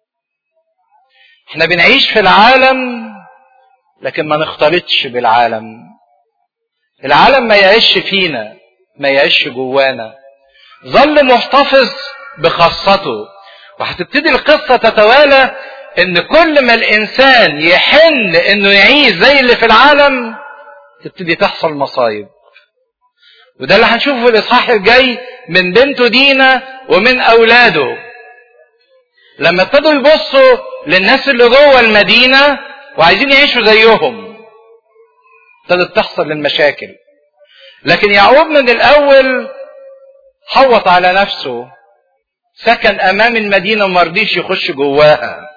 S1: احنا بنعيش في العالم لكن ما نختلطش بالعالم. العالم ما يعيش فينا، ما يعيش جوانا، ظل محتفظ بخاصته. وهتبتدي القصة تتوالى ان كل ما الانسان يحن انه يعيش زي اللي في العالم تبتدي تحصل مصايب. وده اللي هنشوفه في الاصحاح الجاي من بنته دينا ومن اولاده، لما ابتدوا يبصوا للناس اللي جوه المدينة وعايزين يعيشوا زيهم ابتدت تحصل المشاكل. لكن يعقوب من الاول حوط على نفسه، سكن امام المدينة وما رضيش يخش جواها.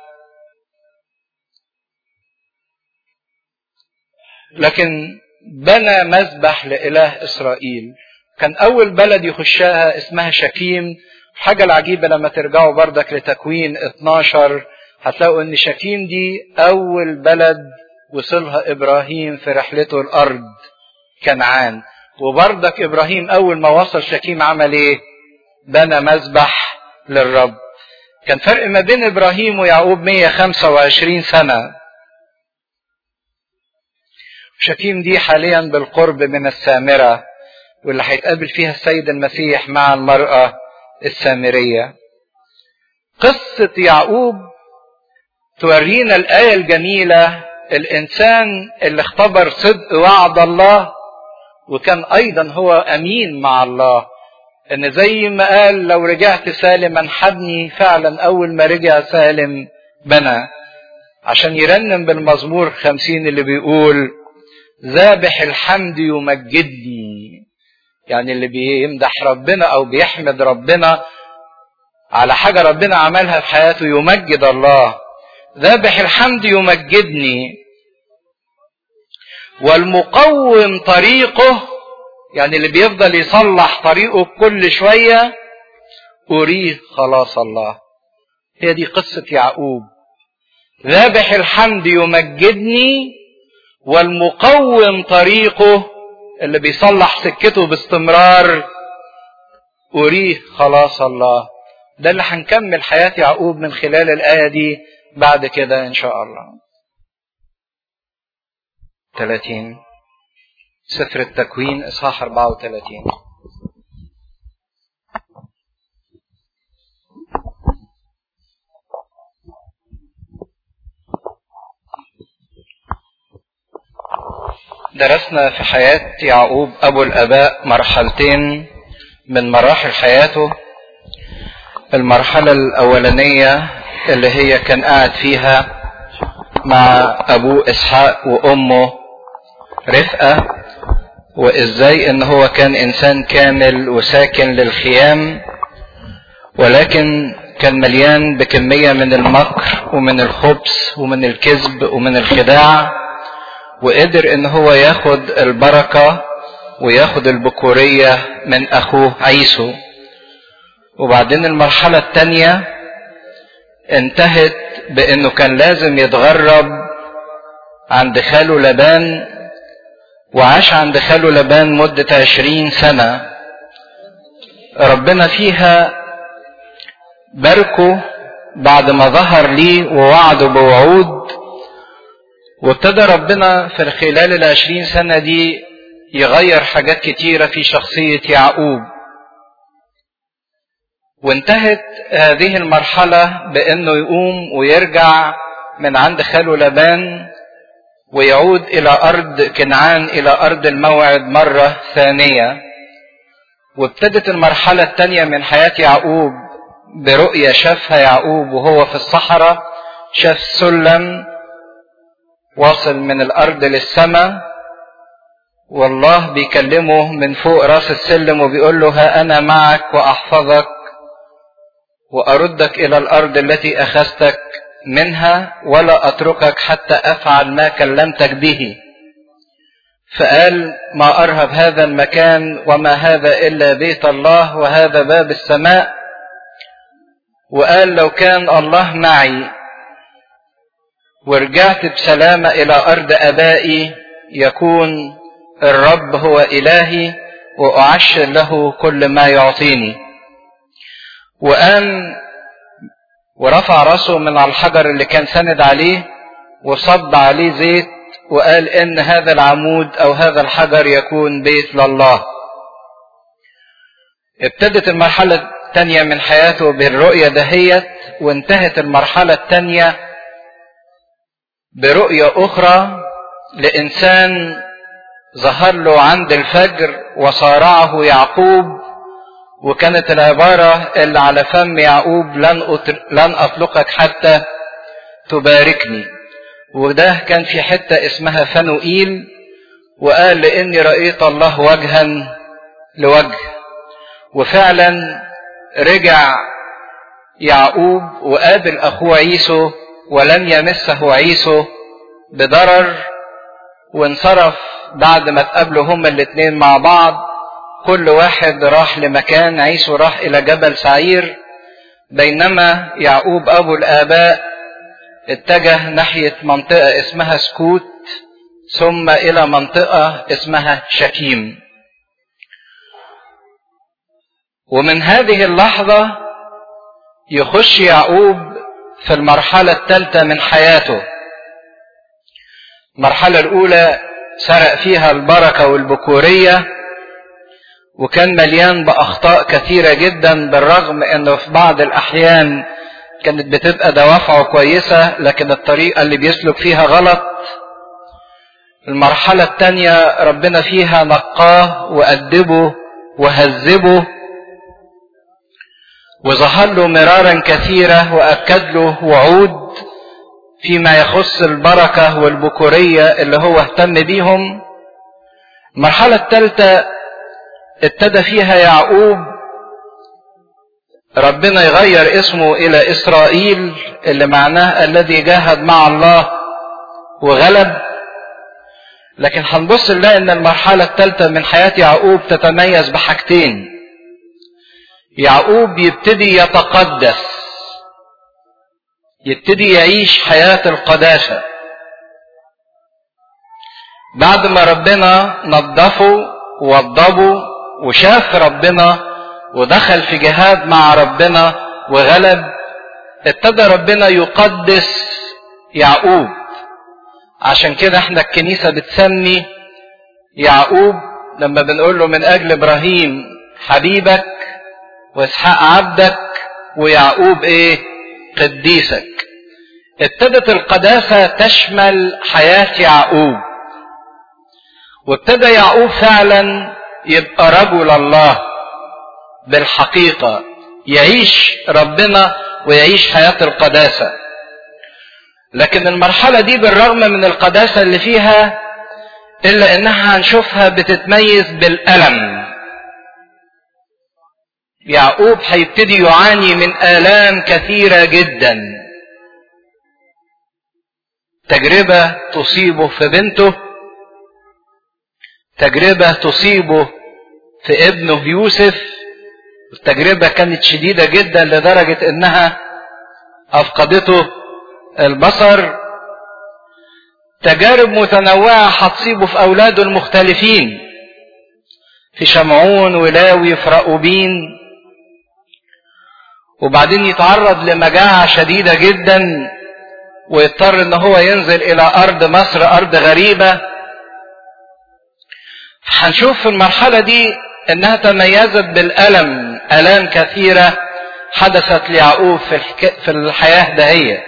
S1: لكن بنى مذبح لإله إسرائيل. كان أول بلد يخشها اسمها شكيم. الحاجة العجيبة لما ترجعوا بردك لتكوين 12 هتلاقوا ان شكيم دي أول بلد وصلها إبراهيم في رحلته الأرض كنعان. وبردك إبراهيم أول ما وصل شكيم عمل بنى مذبح للرب. كان فرق ما بين إبراهيم ويعقوب 125 سنة. شكيم دي حاليا بالقرب من السامرة، واللي هيتقابل فيها السيد المسيح مع المرأة السامرية. قصة يعقوب تورينا الآية الجميلة، الإنسان اللي اختبر صدق وعد الله وكان أيضا هو أمين مع الله. إن زي ما قال لو رجعت سالما حبني، فعلا أول ما رجع سالم بنى. عشان يرنم بالمزمور 50 اللي بيقول ذابح الحمد يمجدني، يعني اللي بيمدح ربنا او بيحمد ربنا على حاجة ربنا عملها في حياته يمجد الله. ذابح الحمد يمجدني والمقوم طريقه، يعني اللي بيفضل يصلح طريقه كل شوية أريه خلاص الله. هي دي قصة يعقوب. ذابح الحمد يمجدني والمقوم طريقه، اللي بيصلح سكته باستمرار أريه خلاص الله. ده اللي هنكمل حياة يعقوب من خلال الآية دي بعد كده إن شاء الله. 30 سفر التكوين إصحاح 34. درسنا في حياة يعقوب أبو الآباء مرحلتين من مراحل حياته. المرحلة الأولانية اللي هي كان قاعد فيها مع أبوه إسحاق وأمه رفقة، وإزاي إن هو كان إنسان كامل وساكن للخيام، ولكن كان مليان بكمية من المكر ومن الخبث ومن الكذب ومن الخداع، وقدر إن هو ياخد البركة وياخد البكورية من أخوه عيسو. وبعدين المرحلة الثانية انتهت بأنه كان لازم يتغرب عند خاله لبان، وعاش عند خاله لبان مدة 20 سنة. ربنا فيها باركه بعد ما ظهر ليه ووعده بوعود، وابتدى ربنا في خلال 20 سنة دي يغير حاجات كتيرة في شخصية يعقوب. وانتهت هذه المرحلة بأنه يقوم ويرجع من عند خاله لبان ويعود إلى أرض كنعان، إلى أرض الموعد مرة ثانية. وابتدت المرحلة الثانية من حياة يعقوب برؤية شافها يعقوب وهو في الصحراء. شاف سلم واصل من الأرض للسماء، والله بيكلمه من فوق راس السلم وبيقول له: ها أنا معك وأحفظك وأردك إلى الأرض التي أخذتك منها، ولا أتركك حتى أفعل ما كلمتك به. فقال: ما أرهب هذا المكان، وما هذا إلا بيت الله، وهذا باب السماء. وقال: لو كان الله معي ورجعت بسلامة إلى أرض أبائي، يكون الرب هو إلهي وأعشر له كل ما يعطيني. وقام ورفع راسه من على الحجر اللي كان سند عليه وصب عليه زيت، وقال: إن هذا العمود أو هذا الحجر يكون بيت لله. ابتدت المرحلة الثانية من حياته بالرؤية دهيت، وانتهت المرحلة الثانية برؤية أخرى لإنسان ظهر له عند الفجر وصارعه يعقوب، وكانت العبارة اللي على فم يعقوب: لن أطلقك حتى تباركني. وده كان في حتة اسمها فنوئيل، وقال: لإني رأيت الله وجها لوجه. وفعلا رجع يعقوب وقابل أخوه عيسو، ولم يمسه عيسو بضرر، وانصرف بعد ما تقابلوا هما الاثنين مع بعض. كل واحد راح لمكان. عيسو راح إلى جبل سعير، بينما يعقوب أبو الآباء اتجه ناحية منطقة اسمها سكوت، ثم إلى منطقة اسمها شكيم. ومن هذه اللحظة يخش يعقوب في المرحلة الثالثة من حياته. المرحلة الأولى سرق فيها البركة والبكورية، وكان مليان بأخطاء كثيرة جدا، بالرغم أنه في بعض الأحيان كانت بتبقى دوافعه كويسة، لكن الطريقة اللي بيسلك فيها غلط. المرحلة الثانية ربنا فيها نقاه وأدبه وهذبه، وظهر له مرارا كثيرة وأكد له وعود فيما يخص البركة والبكورية اللي هو اهتم بيهم. المرحلة الثالثة ابتدى فيها يعقوب ربنا يغير اسمه إلى إسرائيل، اللي معناه الذي جاهد مع الله وغلب. لكن هنبص نلاقي ان المرحلة الثالثة من حياة يعقوب تتميز بحاجتين. يعقوب يبتدي يتقدس، يبتدي يعيش حياة القداسة بعد ما ربنا نظفه ووضبه وشاف ربنا ودخل في جهاد مع ربنا وغلب. ابتدى ربنا يقدس يعقوب. عشان كده احنا الكنيسة بتسمي يعقوب لما بنقول له من اجل ابراهيم حبيبك واسحاق عبدك ويعقوب ايه؟ قديسك. ابتدت القداسة تشمل حياة يعقوب، وابتدى يعقوب فعلا يبقى رجل الله بالحقيقة، يعيش ربنا ويعيش حياة القداسة. لكن المرحلة دي بالرغم من القداسة اللي فيها إلا إنها هنشوفها بتتميز بالألم. يعقوب هيبتدي يعاني من آلام كثيرة جدا. تجربة تصيبه في بنته، تجربة تصيبه في ابنه يوسف، التجربة كانت شديدة جدا لدرجة انها افقدته البصر. تجارب متنوعة هتصيبه في اولاده المختلفين، في شمعون ولاوي في رأوبين. وبعدين يتعرض لمجاعة شديدة جدا ويضطر ان هو ينزل الى ارض مصر، ارض غريبة. هنشوف في المرحلة دي انها تميزت بالألم، آلام كثيرة حدثت ليعقوب في الحياة دهيت.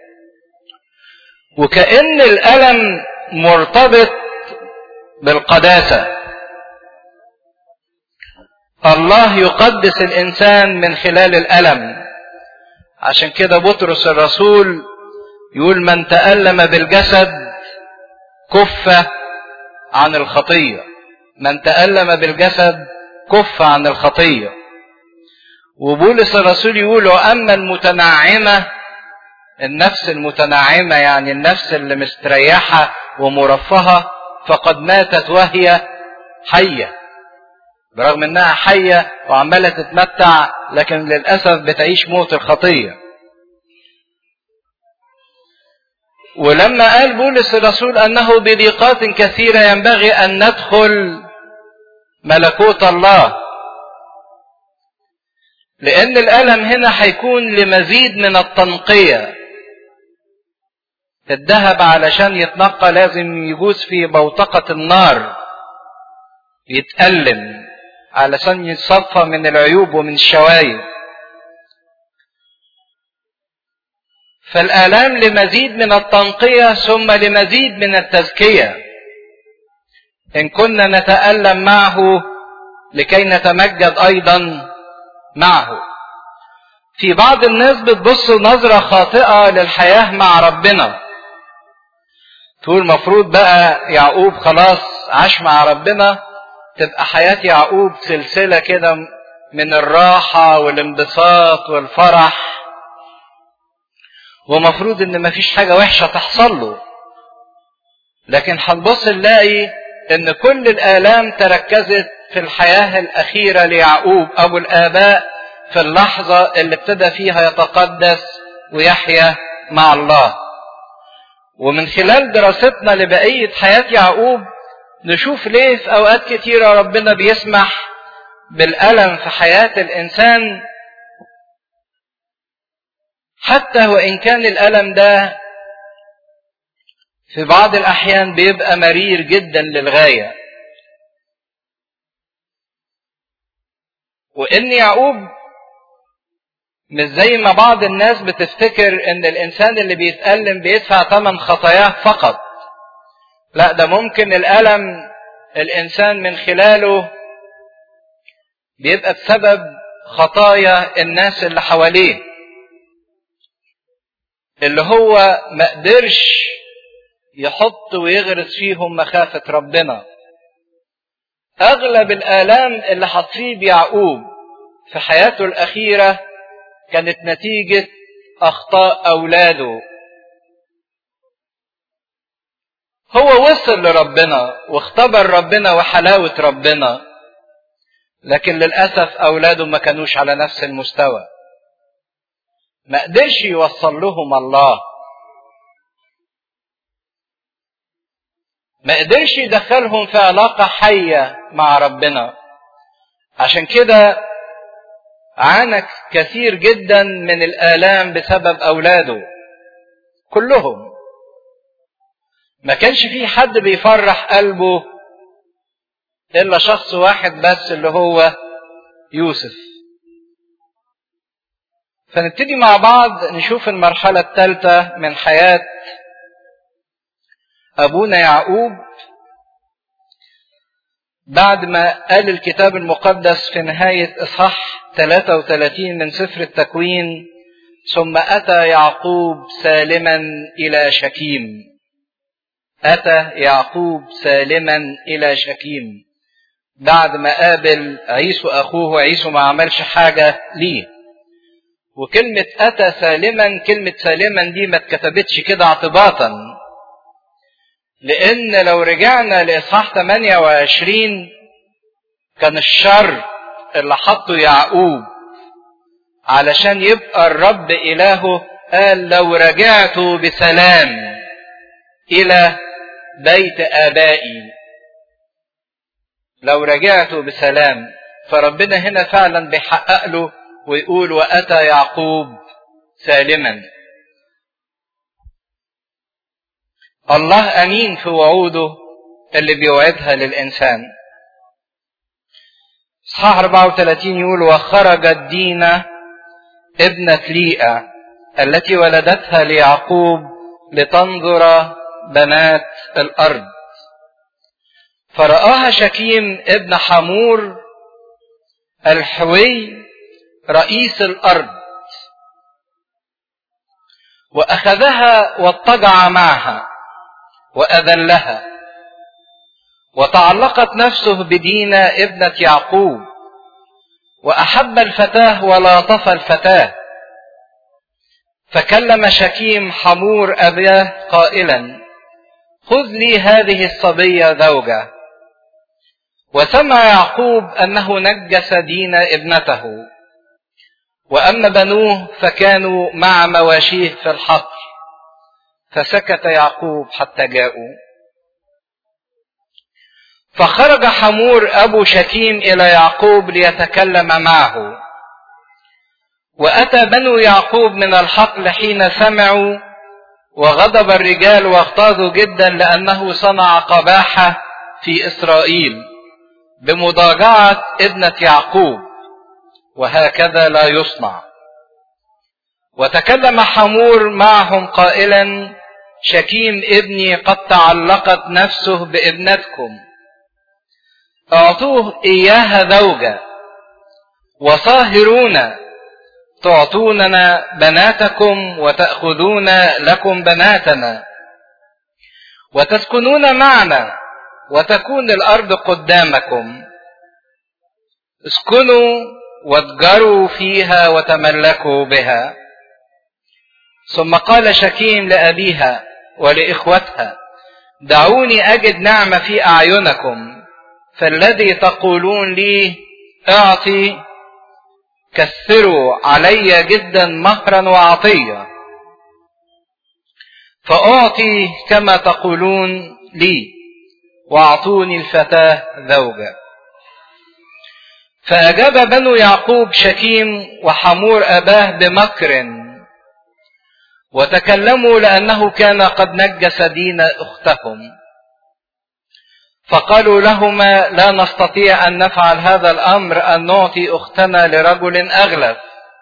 S1: وكأن الألم مرتبط بالقداسة. الله يقدس الإنسان من خلال الألم. عشان كده بطرس الرسول يقول من تألم بالجسد كف عن الخطية. من تألم بالجسد كف عن الخطية. وبولس الرسول يقول أما المتنعمة، النفس المتنعمة يعني النفس اللي مستريحة ومرفهة، فقد ماتت وهي حية. برغم انها حية وعمالة تتمتع، لكن للأسف بتعيش موت الخطية. ولما قال بولس الرسول أنه بضيقات كثيرة ينبغي أن ندخل ملكوت الله، لأن الألم هنا هيكون لمزيد من التنقية. الذهب علشان يتنقى لازم يجوز في بوتقة النار، يتألم علشان يتصفى من العيوب ومن الشوايب. فالآلام لمزيد من التنقية ثم لمزيد من التزكية. إن كنا نتألم معه لكي نتمجد أيضا معه. في بعض الناس بتبص نظرة خاطئة للحياة مع ربنا، تقول مفروض بقى يعقوب خلاص عاش مع ربنا، تبقى حياة يعقوب سلسلة كده من الراحة والانبساط والفرح، ومفروض ان مفيش حاجة وحشة تحصل له. لكن هنبص نلاقي ان كل الآلام تركزت في الحياة الأخيرة ليعقوب أبو الآباء، في اللحظة اللي ابتدى فيها يتقدس ويحيا مع الله. ومن خلال دراستنا لبقية حياة يعقوب نشوف ليه في أوقات كتيرة ربنا بيسمح بالألم في حياة الإنسان، حتى وإن كان الألم ده في بعض الأحيان بيبقى مرير جدا للغاية. وإن يعقوب مش زي ما بعض الناس بتفتكر إن الإنسان اللي بيتألم بيدفع ثمن خطاياه فقط. لا، ده ممكن الألم الإنسان من خلاله بيبقى بسبب خطايا الناس اللي حواليه، اللي هو ما قدرش يحط ويغرس فيهم مخافة ربنا. أغلب الآلام اللي هتصيب يعقوب في حياته الأخيرة كانت نتيجة أخطاء أولاده. هو وصل لربنا واختبر ربنا وحلاوة ربنا، لكن للأسف أولاده ما كانوش على نفس المستوى، ما قدرش يوصل لهم الله، ما قدرش يدخلهم في علاقة حية مع ربنا. عشان كده عانى كثير جدا من الآلام بسبب أولاده كلهم. ما كانش فيه حد بيفرح قلبه إلا شخص واحد بس، اللي هو يوسف. فنبتدي مع بعض نشوف المرحلة الثالثة من حياة أبونا يعقوب، بعد ما قال الكتاب المقدس في نهاية إصحاح 33 من سفر التكوين: ثم أتى يعقوب سالما إلى شكيم. أتى يعقوب سالما إلى شكيم بعد ما قابل عيسو أخوه. عيسو ما عملش حاجة ليه. وكلمة أتى سالما، كلمة سالما دي ما اتكتبتش كده اعتباطا، لأن لو رجعنا لإصحاح 28 كان الشر اللي حطه يعقوب علشان يبقى الرب إلهه قال: لو رجعت بسلام إلى بيت آبائي. لو رجعت بسلام. فربنا هنا فعلا بيحقق له ويقول: وأتى يعقوب سالما. الله أمين في وعوده اللي بيوعدها للإنسان. إصحاح 34 يقول: وخرجت دينا ابنة ليئة التي ولدتها ليعقوب لتنظر بنات الأرض، فرآها شكيم ابن حمور الحوي رئيس الأرض، وأخذها واضطجع معها وأذلها، وتعلقت نفسه بدينا ابنة يعقوب، وأحب الفتاة ولاطف الفتاة. فكلم شكيم حمور أباه قائلا: خذ لي هذه الصبية زوجة. وسمع يعقوب أنه نجس دينا ابنته، وأما بنوه فكانوا مع مواشيه في الحقل، فسكت يعقوب حتى جاءوا. فخرج حمور أبو شكيم إلى يعقوب ليتكلم معه، وأتى بنو يعقوب من الحقل حين سمعوا، وغضب الرجال واغتاظوا جدا لأنه صنع قباحة في إسرائيل بمضاجعة ابنة يعقوب، وهكذا لا يصنع. وتكلم حمور معهم قائلا: شكيم ابني قد تعلقت نفسه بابنتكم، اعطوه إياها زوجة، وصاهرونا تعطوننا بناتكم وتأخذون لكم بناتنا، وتسكنون معنا، وتكون الأرض قدامكم، اسكنوا واتجروا فيها وتملكوا بها. ثم قال شكيم لأبيها ولإخوتها: دعوني أجد نعمة في أعينكم، فالذي تقولون لي اعطي كثروا علي جدا مهرا وعطية، فأعطي كما تقولون لي، واعطوني الفتاة زوجة. فأجاب بنو يعقوب شكيم وحمور أباه بمكر، وتكلموا لأنه كان قد نجس دين أختهم. فقالوا لهما: لا نستطيع أن نفعل هذا الأمر، أن نعطي أختنا لرجل أغلب،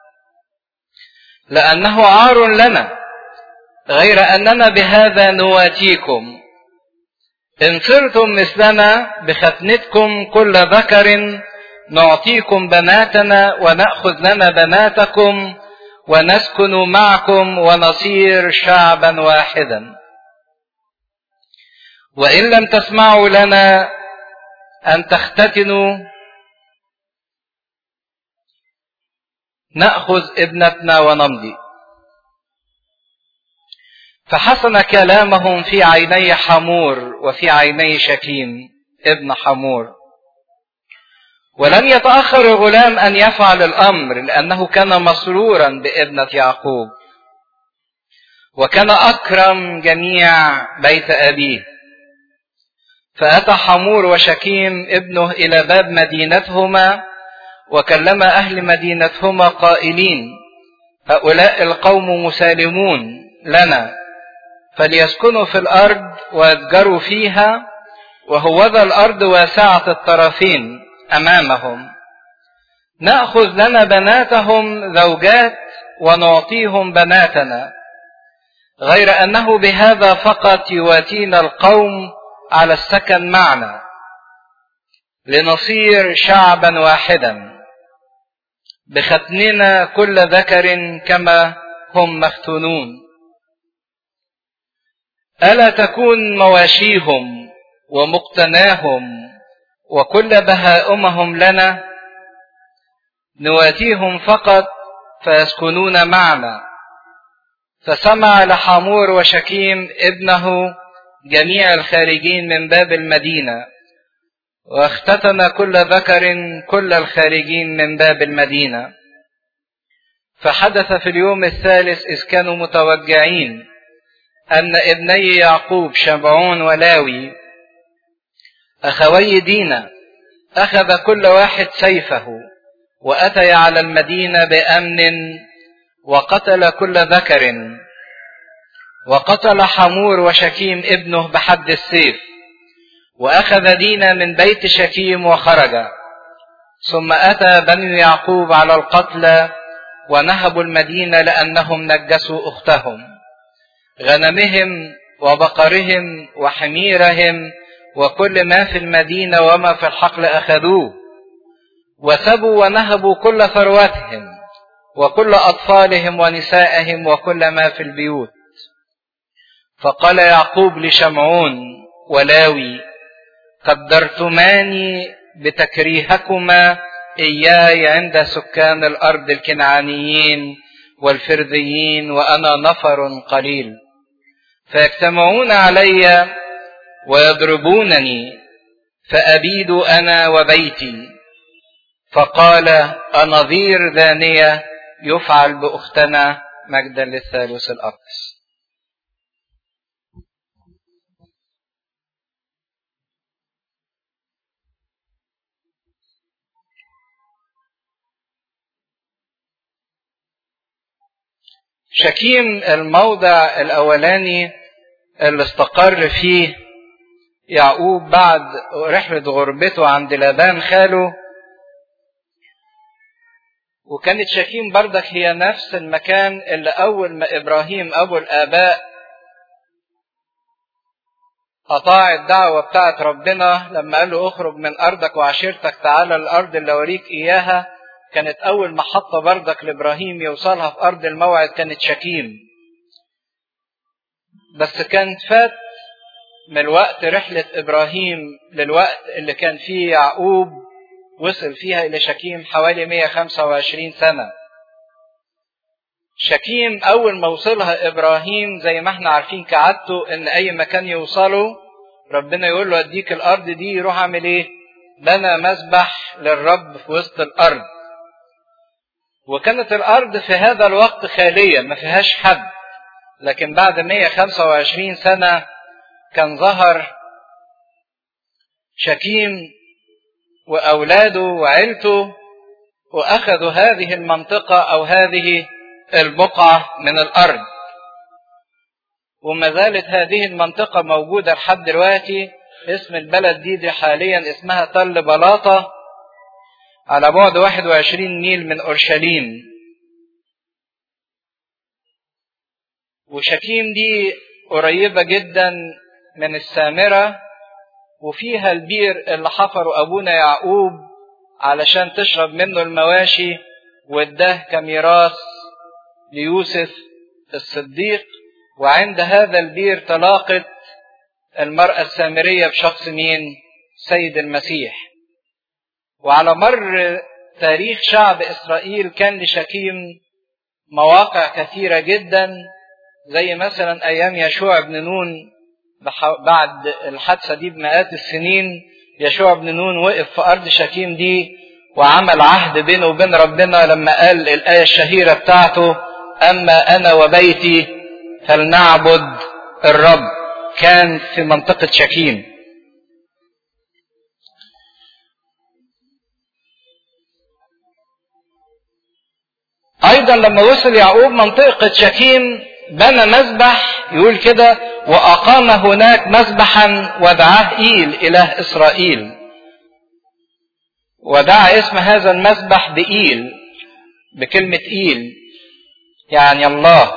S1: لأنه عار لنا، غير أننا بهذا نواتيكم. إن صرتم مثلنا بختنتكم كل ذكر نعطيكم بناتنا، ونأخذ لنا بناتكم، ونسكن معكم، ونصير شعبا واحدا. وإن لم تسمعوا لنا أن تختتنوا نأخذ ابنتنا ونمضي. فحسن كلامهم في عيني حمور وفي عيني شكيم ابن حمور. ولن يتأخر الغلام أن يفعل الأمر، لأنه كان مسرورا بابنة يعقوب، وكان أكرم جميع بيت أبيه. فأتى حمور وشكيم ابنه إلى باب مدينتهما، وكلم أهل مدينتهما قائلين: هؤلاء القوم مسالمون لنا، فليسكنوا في الأرض ويتجروا فيها، وهوذا الأرض واسعة الطرفين أمامهم. نأخذ لنا بناتهم زوجات ونعطيهم بناتنا، غير أنه بهذا فقط يواتينا القوم على السكن معنا، لنصير شعبا واحدا بختننا كل ذكر كما هم مختونون. ألا تكون مواشيهم ومقتناهم وكل بهائمهم لنا؟ نواتيهم فقط فيسكنون معنا. فسمع لحمور وشكيم ابنه جميع الخارجين من باب المدينة، واختتن كل ذكر كل الخارجين من باب المدينة. فحدث في اليوم الثالث إذ كانوا متوجعين أن ابني يعقوب شمعون ولاوي أخوي دينا أخذ كل واحد سيفه وأتي على المدينة بأمن وقتل كل ذكر، وقتل حمور وشكيم ابنه بحد السيف، وأخذ دينا من بيت شكيم وخرج. ثم أتى بني يعقوب على القتلى ونهبوا المدينة لأنهم نجسوا أختهم، غنمهم وبقرهم وحميرهم وكل ما في المدينة وما في الحقل أخذوه، وسبوا ونهبوا كل ثروتهم وكل أطفالهم ونسائهم وكل ما في البيوت. فقال يعقوب لشمعون ولاوي: قدرتماني بتكريهكما إياي عند سكان الأرض الكنعانيين والفرذيين، وأنا نفر قليل، فيجتمعون علي ويضربونني فأبيد أنا وبيتي. فقال: أنظير دانية يفعل بأختنا، مجدا للثالوث الأقدس. شكيم الموضع الأولاني اللي استقر فيه يعقوب بعد رحلة غربته عند لابان خاله، وكانت شكيم بردك هي نفس المكان اللي أول ما إبراهيم أبو الآباء أطاع الدعوة بتاعت ربنا لما قال له اخرج من أرضك وعشيرتك تعالى الأرض اللي أوريك إياها، كانت أول محطة بردك لإبراهيم يوصلها في أرض الموعد كانت شكيم. بس كانت فات من الوقت رحلة إبراهيم للوقت اللي كان فيه يعقوب وصل فيها إلى شكيم حوالي 125 سنة. شكيم أول ما وصلها إبراهيم زي ما احنا عارفين كعادته إن أي مكان يوصله ربنا يقول له أديك الأرض دي، يروح عامل إيه؟ بنى مذبح للرب في وسط الأرض. وكانت الأرض في هذا الوقت خالية ما فيهاش حد، لكن بعد 125 سنة كان ظهر شكيم وأولاده وعيلته وأخذوا هذه المنطقة أو هذه البقعة من الأرض، وما زالت هذه المنطقة موجودة لحد دلوقتي. اسم البلد دي حاليا اسمها تل بلاطة، على بعد 21 ميل من أورشليم. وشكيم دي قريبة جدا من السامرة، وفيها البير اللي حفره أبونا يعقوب علشان تشرب منه المواشي، واداه كميراث ليوسف الصديق. وعند هذا البير تلاقت المرأة السامرية بشخص مين؟ سيد المسيح. وعلى مر تاريخ شعب إسرائيل كان لشكيم مواقع كثيرة جدا، زي مثلا أيام يشوع بن نون بعد الحادثة دي بمئات السنين. يشوع بن نون وقف في أرض شكيم دي وعمل عهد بينه وبين ربنا لما قال الآية الشهيرة بتاعته: أما أنا وبيتي فلنعبد الرب. كان في منطقة شكيم. أيضا لما وصل يعقوب منطقة شكيم بنى مذبح، يقول كده: وأقام هناك مذبحا ودعاه إيل إله إسرائيل. ودعا اسم هذا المذبح بإيل، بكلمة إيل يعني الله،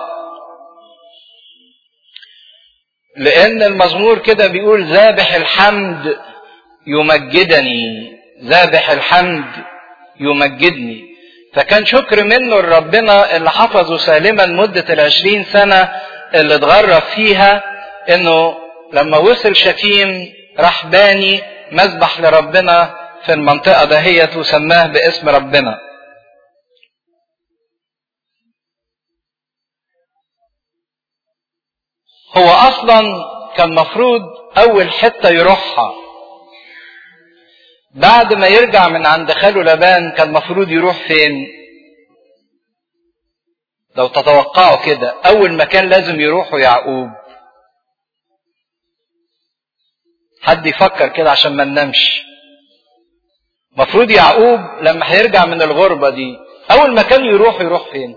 S1: لأن المزمور كده بيقول: ذابح الحمد يمجدني. ذابح الحمد يمجدني. فكان شكر منه لربنا اللي حفظه سالما مدة 20 سنة اللي اتغرب فيها، انه لما وصل شكيم راح باني مذبح لربنا في المنطقة دهيت وسماه باسم ربنا. هو اصلا كان مفروض اول حتة يروحها بعد ما يرجع من عند خاله لابان كان مفروض يروح فين؟ لو تتوقعوا كده اول مكان لازم يروحه يعقوب. حد يفكر كده عشان ما ننامش. مفروض يعقوب لما هيرجع من الغربة دي اول مكان يروح فين؟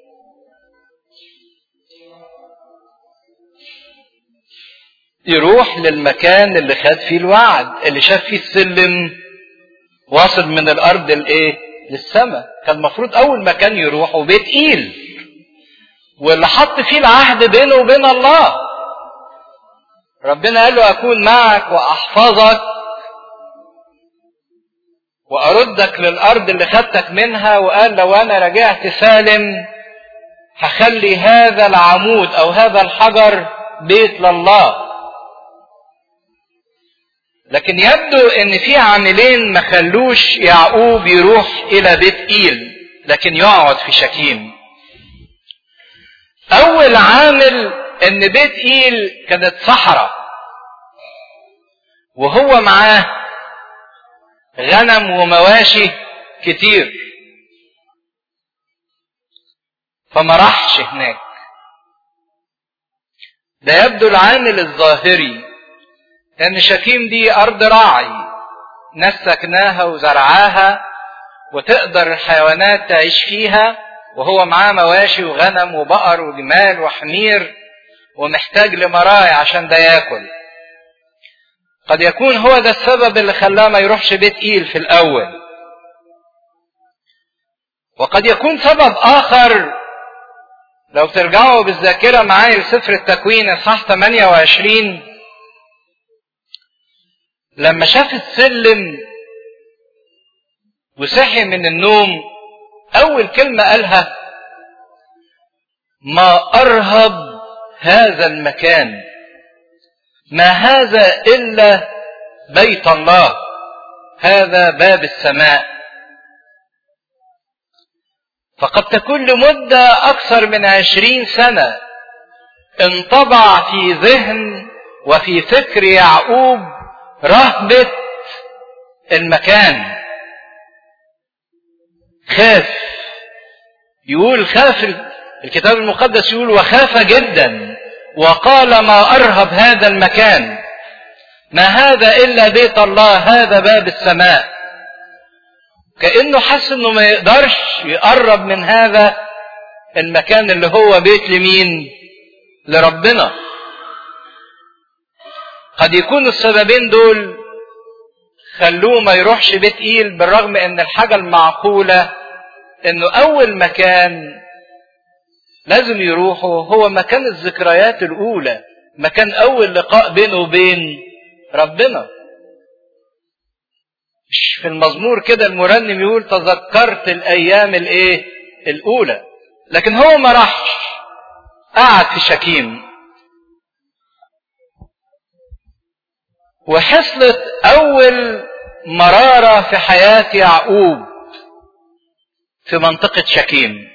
S1: يروح للمكان اللي خد فيه الوعد، اللي شاف فيه السلم واصل من الارض للسماء. كان المفروض اول مكان يروحه بيت ايل، واللي حط فيه العهد بينه وبين الله. ربنا قال له اكون معك واحفظك واردك للارض اللي خدتك منها، وقال لو انا رجعت سالم هخلي هذا العمود او هذا الحجر بيت لله. لكن يبدو ان في عاملين ما خلوش يعقوب يروح الى بيت ايل لكن يقعد في شكيم. اول عامل ان بيت ايل كانت صحراء وهو معاه غنم ومواشي كتير، فما راحش هناك. ده يبدو العامل الظاهري ان شكيم دي ارض راعي ناس سكناها وزرعاها وتقدر الحيوانات تعيش فيها، وهو معاه مواشي وغنم وبقر وجمال وحمير ومحتاج لمراعي عشان ده ياكل. قد يكون هو ده السبب اللي خلاه ما يروحش بيت ايل في الاول. وقد يكون سبب اخر لو ترجعوا بالذاكرة معايا لسفر التكوين اصحاح 28، لما شاف السلم وصحي من النوم اول كلمة قالها ما ارهب هذا المكان، ما هذا الا بيت الله، هذا باب السماء. فقد تكون لمدة اكثر من 20 سنة انطبع في ذهن وفي فكر يعقوب رهبة المكان. خاف، يقول خاف، الكتاب المقدس يقول وخاف جدا وقال ما أرهب هذا المكان، ما هذا إلا بيت الله، هذا باب السماء. كأنه حس انه ما يقدرش يقرب من هذا المكان اللي هو بيت لمين؟ لربنا. قد يكون السببين دول خلوه ما يروحش بيت ايل، بالرغم ان الحاجة المعقولة انه اول مكان لازم يروحه هو مكان الذكريات الاولى، مكان اول لقاء بينه وبين ربنا. مش في المزمور كده المرنم يقول تذكرت الايام الاولى، لكن هو ما راحش، قعد في شكيم. وحصلت اول مرارة في حياة يعقوب في منطقة شكيم.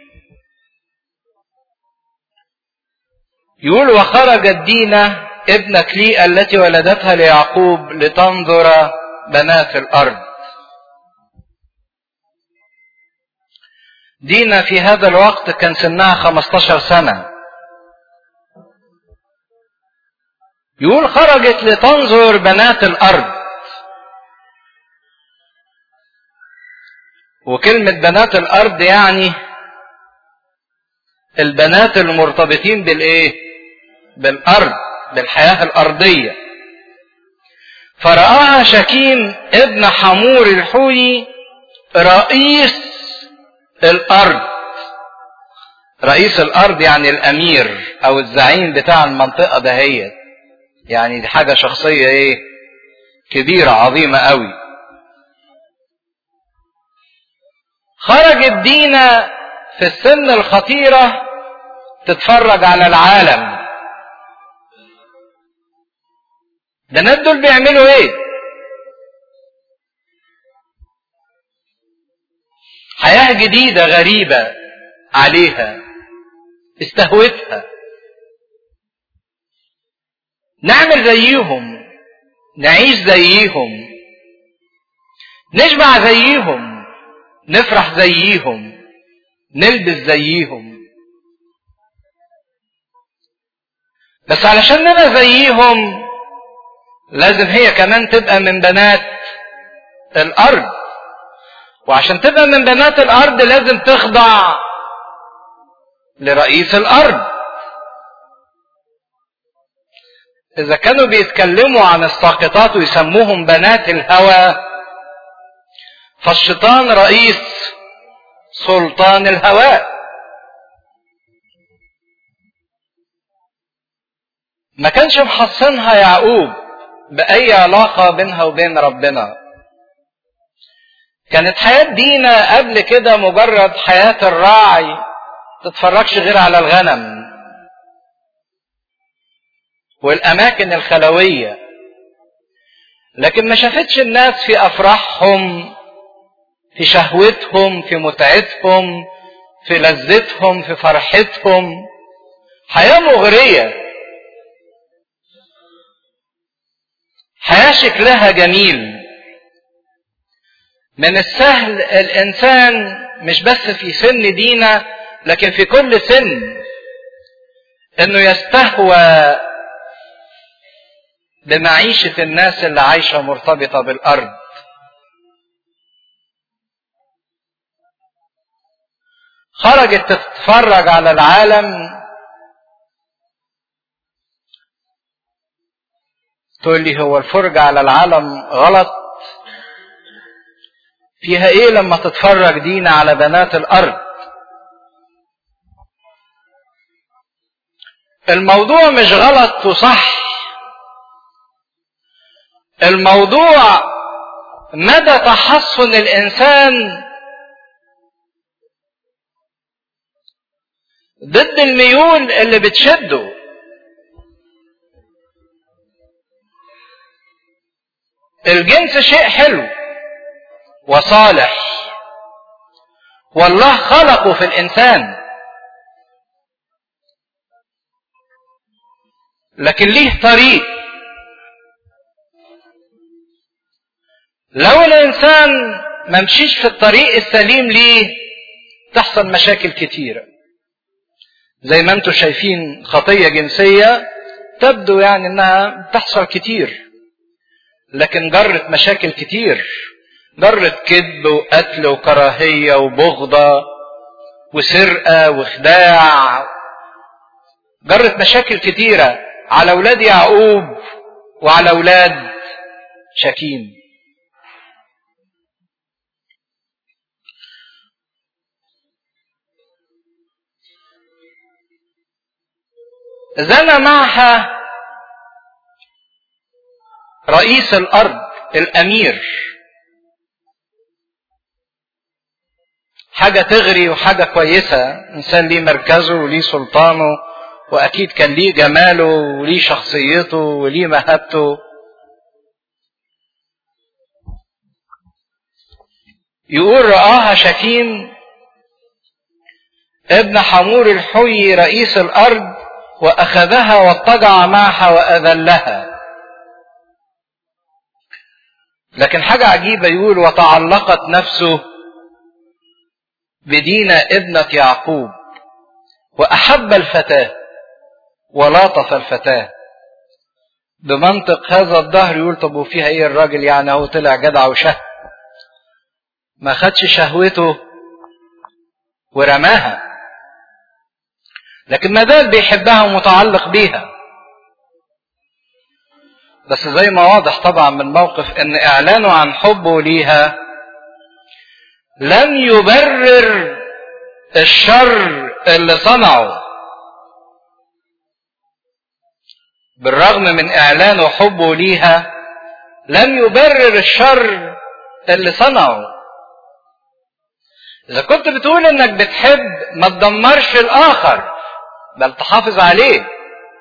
S1: يقول وخرجت دينا ابنة ليئة التي ولدتها ليعقوب لتنظر بنات الارض. دينا في هذا الوقت كان سنها 15 سنة. يقول خرجت لتنظر بنات الارض. وكلمة بنات الارض يعني البنات المرتبطين بالارض، بالحياة الارضية. فرآها شكيم ابن حمور الحوي رئيس الارض. رئيس الارض يعني الامير او الزعيم بتاع المنطقة دهيت، يعني دي حاجة شخصية كبيرة عظيمة قوي. خرجت دينا في السن الخطيرة تتفرج على العالم. ده الناس دول بيعملوا ايه؟ حياة جديدة غريبة عليها، استهوتها. نعمل زيهم، نعيش زيهم، نشبع زيهم، نفرح زيهم، نلبس زيهم. بس علشان نبقى زيهم لازم هي كمان تبقى من بنات الارض، وعشان تبقى من بنات الارض لازم تخضع لرئيس الارض. اذا كانوا بيتكلموا عن الساقطات ويسموهم بنات الهوى، فالشيطان رئيس سلطان الهواء. ما كانش محصنها يعقوب بأي علاقة بينها وبين ربنا. كانت حياة دينا قبل كده مجرد حياة الراعي، تتفرجش غير على الغنم والأماكن الخلوية، لكن ما شافتش الناس في أفراحهم، في شهوتهم، في متعتهم، في لذتهم، في فرحتهم. حياة مغرية، حياة شكلها جميل. من السهل الإنسان مش بس في سن دينا لكن في كل سن إنه يستهوى بمعيشة الناس اللي عايشة مرتبطة بالأرض. خرجت تتفرج على العالم، تقول لي هو الفرجة على العالم غلط؟ فيها ايه لما تتفرج دينا على بنات الارض؟ الموضوع مش غلط وصح، الموضوع مدى تحصن الانسان ضد الميول اللي بتشده. الجنس شيء حلو وصالح، والله خلقه في الانسان، لكن ليه طريق. لو الانسان ما مشيش في الطريق السليم ليه تحصل مشاكل كتيرة. زي ما انتم شايفين خطية جنسية تبدو يعني انها بتحصل كتير، لكن جرت مشاكل كتير، جرت كذب وقتل وكراهية وبغضة وسرقة وخداع، جرت مشاكل كتيرة على اولاد يعقوب وعلى اولاد شكيم. زنى معها رئيس الارض الامير، حاجة تغري وحاجة كويسة. انسان ليه مركزه وليه سلطانه، واكيد كان ليه جماله وليه شخصيته وليه مهابته. يقول رآها شكيم ابن حمور الحوي رئيس الارض واخذها واضطجع معها واذلها. لكن حاجة عجيبة، يقول وتعلقت نفسه بدينا ابنة يعقوب واحب الفتاة ولاطف الفتاة. بمنطق هذا الدهر يقول طب وفيها ايه الراجل يعني، هو طلع جدع وشه، ما خدش شهوته ورماها، لكن ما زال بيحبها ومتعلق بيها. بس زي ما واضح طبعا من موقف ان اعلانه عن حبه ليها لم يبرر الشر اللي صنعه. بالرغم من اعلانه حبه ليها لم يبرر الشر اللي صنعه. اذا كنت بتقول انك بتحب ما تدمرش الاخر بل تحافظ عليه.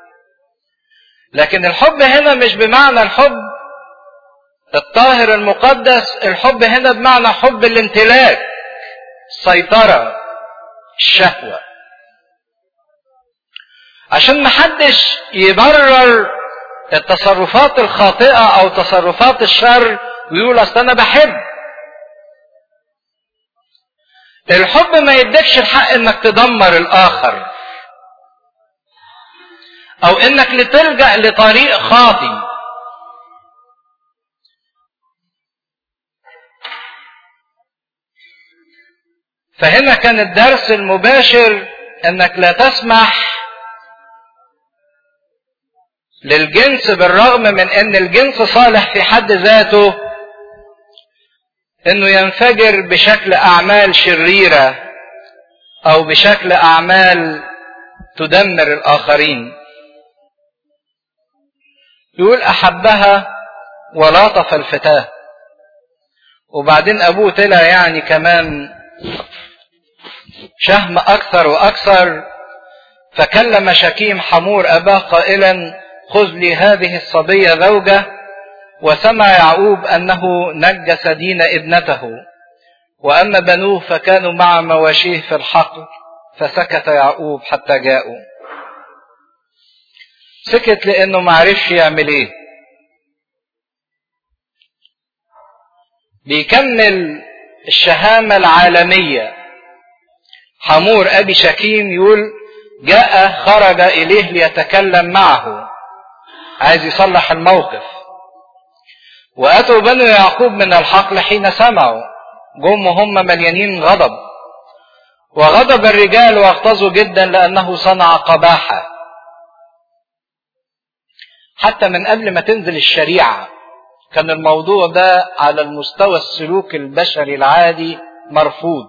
S1: لكن الحب هنا مش بمعنى الحب الطاهر المقدس، الحب هنا بمعنى حب الامتلاك، السيطرة، الشهوة، عشان محدش يبرر التصرفات الخاطئة او تصرفات الشر ويقول اصل انا بحب. الحب ما يدكش الحق انك تدمر الاخر او انك لتلجأ لطريق خاطئ. فهنا كان الدرس المباشر انك لا تسمح للجنس بالرغم من ان الجنس صالح في حد ذاته انه ينفجر بشكل اعمال شريرة او بشكل اعمال تدمر الاخرين. يقول احبها ولطف الفتاة. وبعدين ابوه طلع يعني كمان شهم اكثر واكثر، فكلم شكيم حمور اباه قائلا خذ لي هذه الصبية زوجة. وسمع يعقوب انه نجس دين ابنته، واما بنوه فكانوا مع مواشيه في الحقل، فسكت يعقوب حتى جاءوا. سكت لانه معرفش يعمل ايه. بيكمل الشهامة العالمية. حمور ابي شكيم يقول جاء خرج اليه ليتكلم معه، عايز يصلح الموقف. واتوا بنو يعقوب من الحقل حين سمعوا، جم هم مليانين غضب، وغضب الرجال واغتظوا جدا لانه صنع قباحة. حتى من قبل ما تنزل الشريعة كان الموضوع ده على المستوى السلوك البشري العادي مرفوض.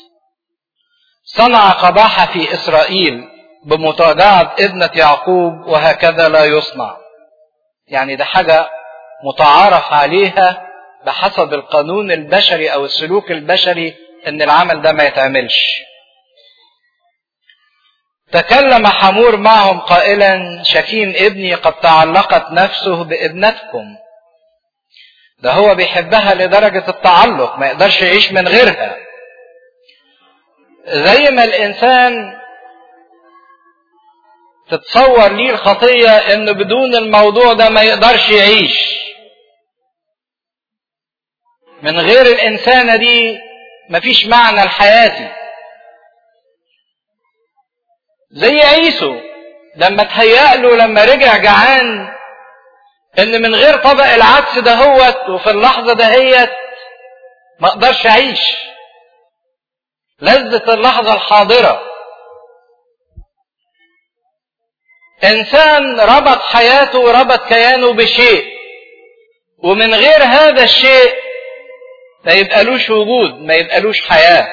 S1: صنع قباحة في إسرائيل بمتابعة ابنة يعقوب، وهكذا لا يصنع. يعني ده حاجة متعارف عليها بحسب القانون البشري أو السلوك البشري إن العمل ده ما يتعملش. تكلم حمور معهم قائلا شكيم ابني قد تعلقت نفسه بابنتكم. ده هو بيحبها لدرجة التعلق، ما يقدرش يعيش من غيرها. زي ما الإنسان تتصور ليه الخطية إنه بدون الموضوع ده ما يقدرش يعيش. من غير الإنسانة دي مفيش معنى لحياتي. زي عيسو لما تهيأله لما رجع جعان إن من غير طبق العدس دهوت وفي اللحظة دهيت ما اقدرش أعيش. لذة اللحظة الحاضرة. إنسان ربط حياته وربط كيانه بشيء، ومن غير هذا الشيء ما يبقالوش وجود، ما يبقالوش حياة.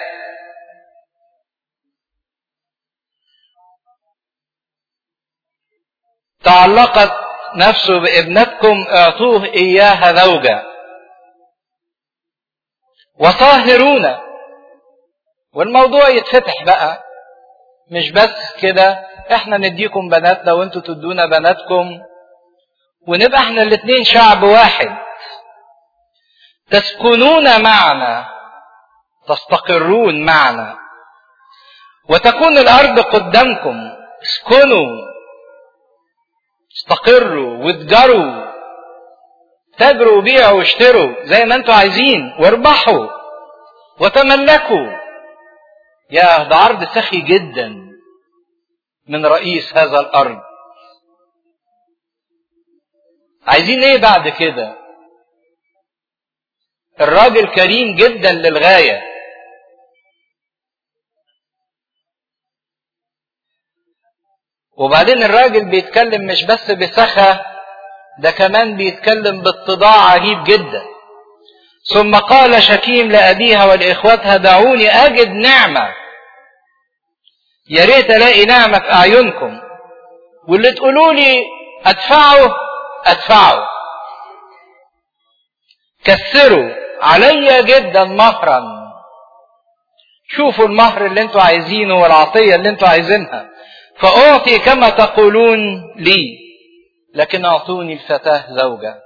S1: تعلقت نفسه بابنتكم اعطوه إياها زوجة وطاهرون. والموضوع يتفتح بقى، مش بس كده احنا نديكم بناتنا وانتوا تدونا بناتكم ونبقى احنا الاتنين شعب واحد. تسكنون معنا، تستقرون معنا، وتكون الارض قدامكم. اسكنوا، استقروا واتجروا، تجروا وبيعوا واشتروا زي ما انتوا عايزين، واربحوا وتملكوا. يا ده عرض سخي جدا من رئيس هذا الارض. عايزين ايه بعد كده؟ الراجل كريم جدا للغاية. وبعدين الراجل بيتكلم مش بس بسخة، ده كمان بيتكلم باتضاع عجيب جدا. ثم قال شكيم لأبيها ولإخوتها دعوني أجد نعمة، يا ريت ألاقي نعمة في أعينكم، واللي تقولوا لي أدفعه أدفعه. كثروا علي جدا مهرا. شوفوا المهر اللي انتوا عايزينه والعطية اللي انتوا عايزينها، فأعطي كما تقولون لي، لكن أعطوني الفتاة زوجة.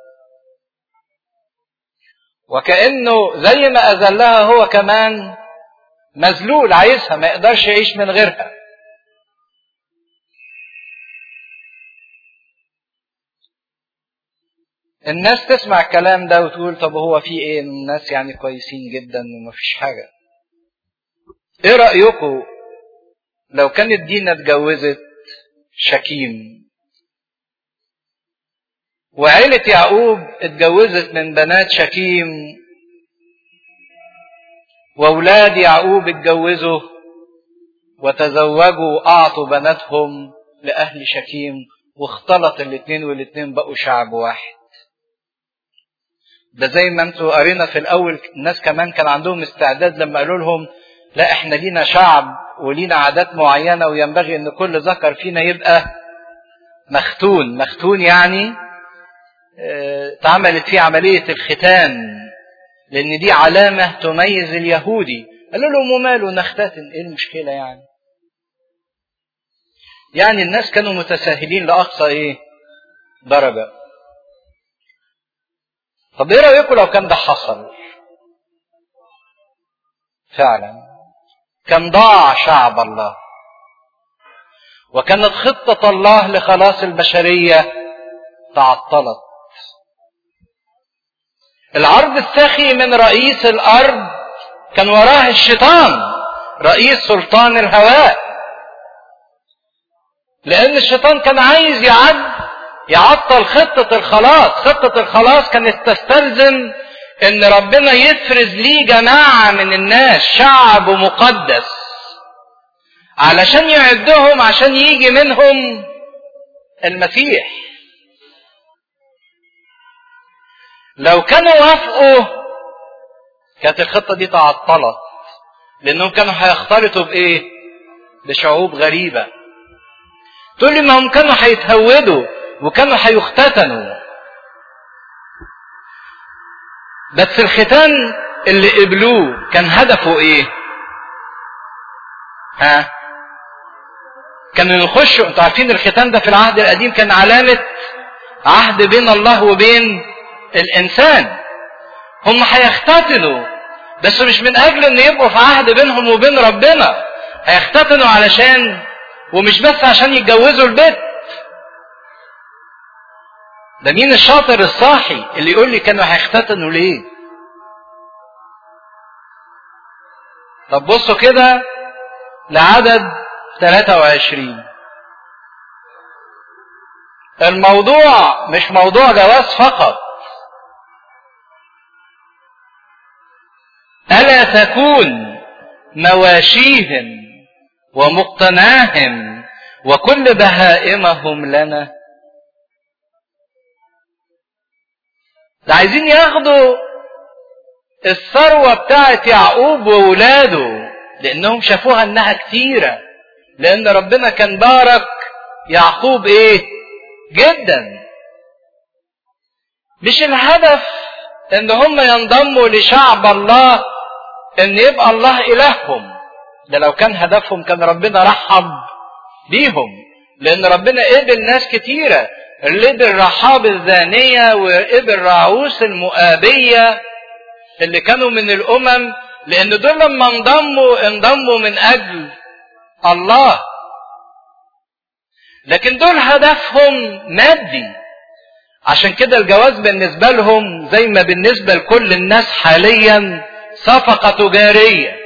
S1: وكأنه زي ما أذلها هو كمان مذلول، عايزها، ما يقدرش يعيش من غيرها. الناس تسمع الكلام ده وتقول طب هو في ايه؟ الناس يعني كويسين جدا ومفيش حاجة. ايه رأيكم لو كانت دينا اتجوزت شكيم، وعيلة يعقوب اتجوزت من بنات شكيم، واولاد يعقوب اتجوزوا وتزوجوا واعطوا بناتهم لاهل شكيم، واختلط الاثنين والاثنين بقوا شعب واحد. ده زي ما انتوا قرينا في الاول، الناس كمان كان عندهم استعداد لما قالوا لهم لا احنا لينا شعب ولينا عادات معينة وينبغي ان كل ذكر فينا يبقى مختون. مختون يعني اتعملت فيه عملية الختان، لان دي علامة تميز اليهودي. قالوا لهم وماله نختتن، ايه المشكلة يعني؟ يعني الناس كانوا متساهلين لأقصى ايه درجة. طب ايه رأيكم لو كان ده حصل فعلا؟ كان ضاع شعب الله، وكانت خطة الله لخلاص البشرية تعطلت. العرض السخي من رئيس الأرض كان وراه الشيطان، رئيس سلطان الهواء، لأن الشيطان كان عايز يعطل خطة الخلاص. خطة الخلاص كانت تستلزم ان ربنا يفرز ليه جماعة من الناس، شعب مقدس، علشان يعدهم عشان يجي منهم المسيح. لو كانوا وافقوا كانت الخطة دي تعطلت، لانهم كانوا هيختلطوا بايه؟ بشعوب غريبة. تقول لي ما هم كانوا هيتهودوا وكانوا هيختتنوا، بس الختان اللي قبلوه كان هدفه ايه؟ كانوا يخشوا. انتوا عارفين الختان ده في العهد القديم كان علامة عهد بين الله وبين الانسان. هم هيختتنوا بس مش من اجل ان يبقوا في عهد بينهم وبين ربنا، هيختتنوا علشان، ومش بس عشان يتجوزوا البيت. ده مين الشاطر الصاحي اللي يقول لي كانوا هيختتنوا ليه؟ طب بصوا كده لعدد 23. الموضوع مش موضوع جواز فقط. ألا تكون مواشيهم ومقتناهم وكل بهائمهم لنا؟ ده عايزين ياخدوا الثروة بتاعت يعقوب وولاده، لانهم شافوها انها كتيرة، لان ربنا كان بارك يعقوب ايه جدا. مش الهدف ان هم ينضموا لشعب الله ان يبقى الله الههم، ده لو كان هدفهم كان ربنا رحب بيهم، لان ربنا قبل ناس كتيرة. قبل رحاب الزانية، وقبل راعوس المؤابية اللي كانوا من الامم، لان دول لما انضموا من اجل الله، لكن دول هدفهم مادي. عشان كده الجواز بالنسبة لهم زي ما بالنسبة لكل الناس حاليا صفقة تجارية.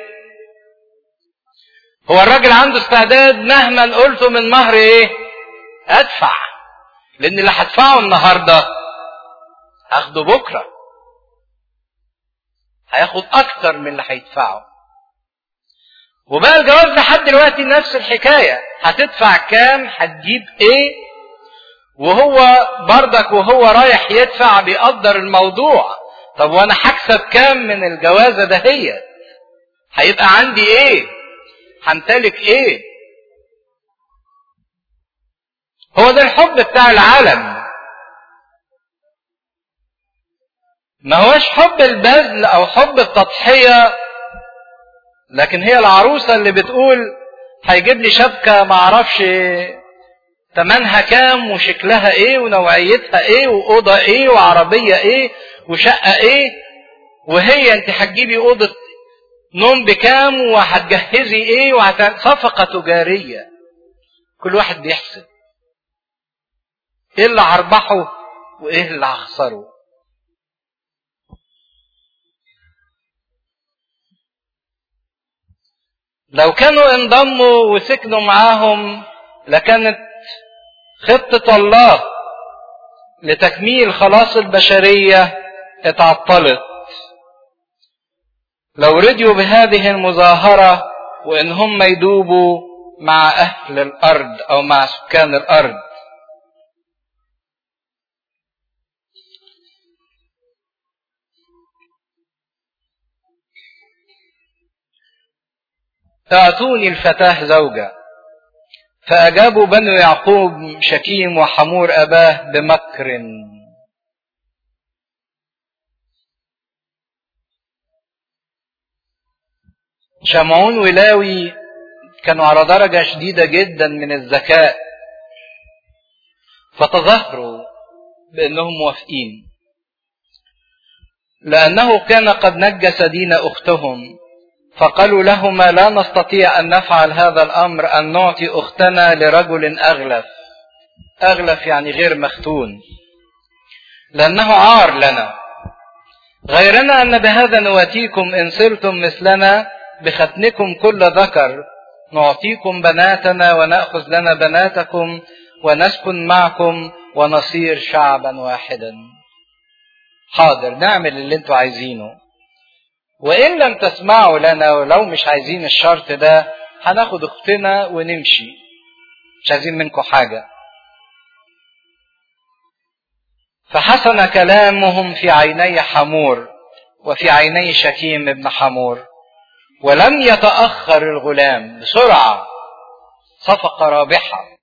S1: هو الراجل عنده استعداد مهما قلته من مهر ايه ادفع، لان اللي هدفعه النهارده هاخده بكره، هياخد اكتر من اللي هيدفعه. وبقى الجواز لحد دلوقتي نفس الحكايه، هتدفع كام، هتجيب ايه، وهو بردك وهو رايح يدفع بيقدر الموضوع. طب وانا هكسب كام من الجوازه دهيت؟ هيبقى عندي ايه؟ همتلك ايه؟ هو ده الحب بتاع العالم. ما هوش حب البذل او حب التضحية لكن هي العروسة اللي بتقول هيجيب لي شبكة معرفش تمنها كام وشكلها ايه ونوعيتها ايه وأوضة ايه وعربية ايه وشقة ايه، وهي انت هتجيبي أوضة نوم بكام وهتجهزي ايه صفقة تجارية. كل واحد بيحسب ايه اللي هربحه وايه اللي هخسره. لو كانوا انضموا وسكنوا معاهم لكانت خطة الله لتكميل خلاص البشرية اتعطلت. لو رضيوا بهذه المظاهرة وان هم يدوبوا مع اهل الارض او مع سكان الارض. اعطوني الفتاة زوجة. فاجابوا بنو يعقوب شكيم وحمور اباه بمكر. شمعون ولاوي كانوا على درجة شديدة جدا من الذكاء، فتظاهروا بأنهم موافقين، لأنه كان قد نجس دين أختهم، فقالوا لهما لا نستطيع أن نفعل هذا الأمر، أن نعطي أختنا لرجل أغلف. أغلف يعني غير مختون، لأنه عار لنا، غيرنا أن بهذا نواتيكم إن صرتم مثلنا بختنكم كل ذكر، نعطيكم بناتنا ونأخذ لنا بناتكم ونسكن معكم ونصير شعبا واحدا. حاضر، نعمل اللي انتوا عايزينه، وإن لم تسمعوا لنا ولو مش عايزين الشرط ده هناخد اختنا ونمشي، مش عايزين منكم حاجة. فحسن كلامهم في عيني حمور وفي عيني شكيم ابن حمور، ولم يتأخر الغلام، بسرعة صفقة رابحة.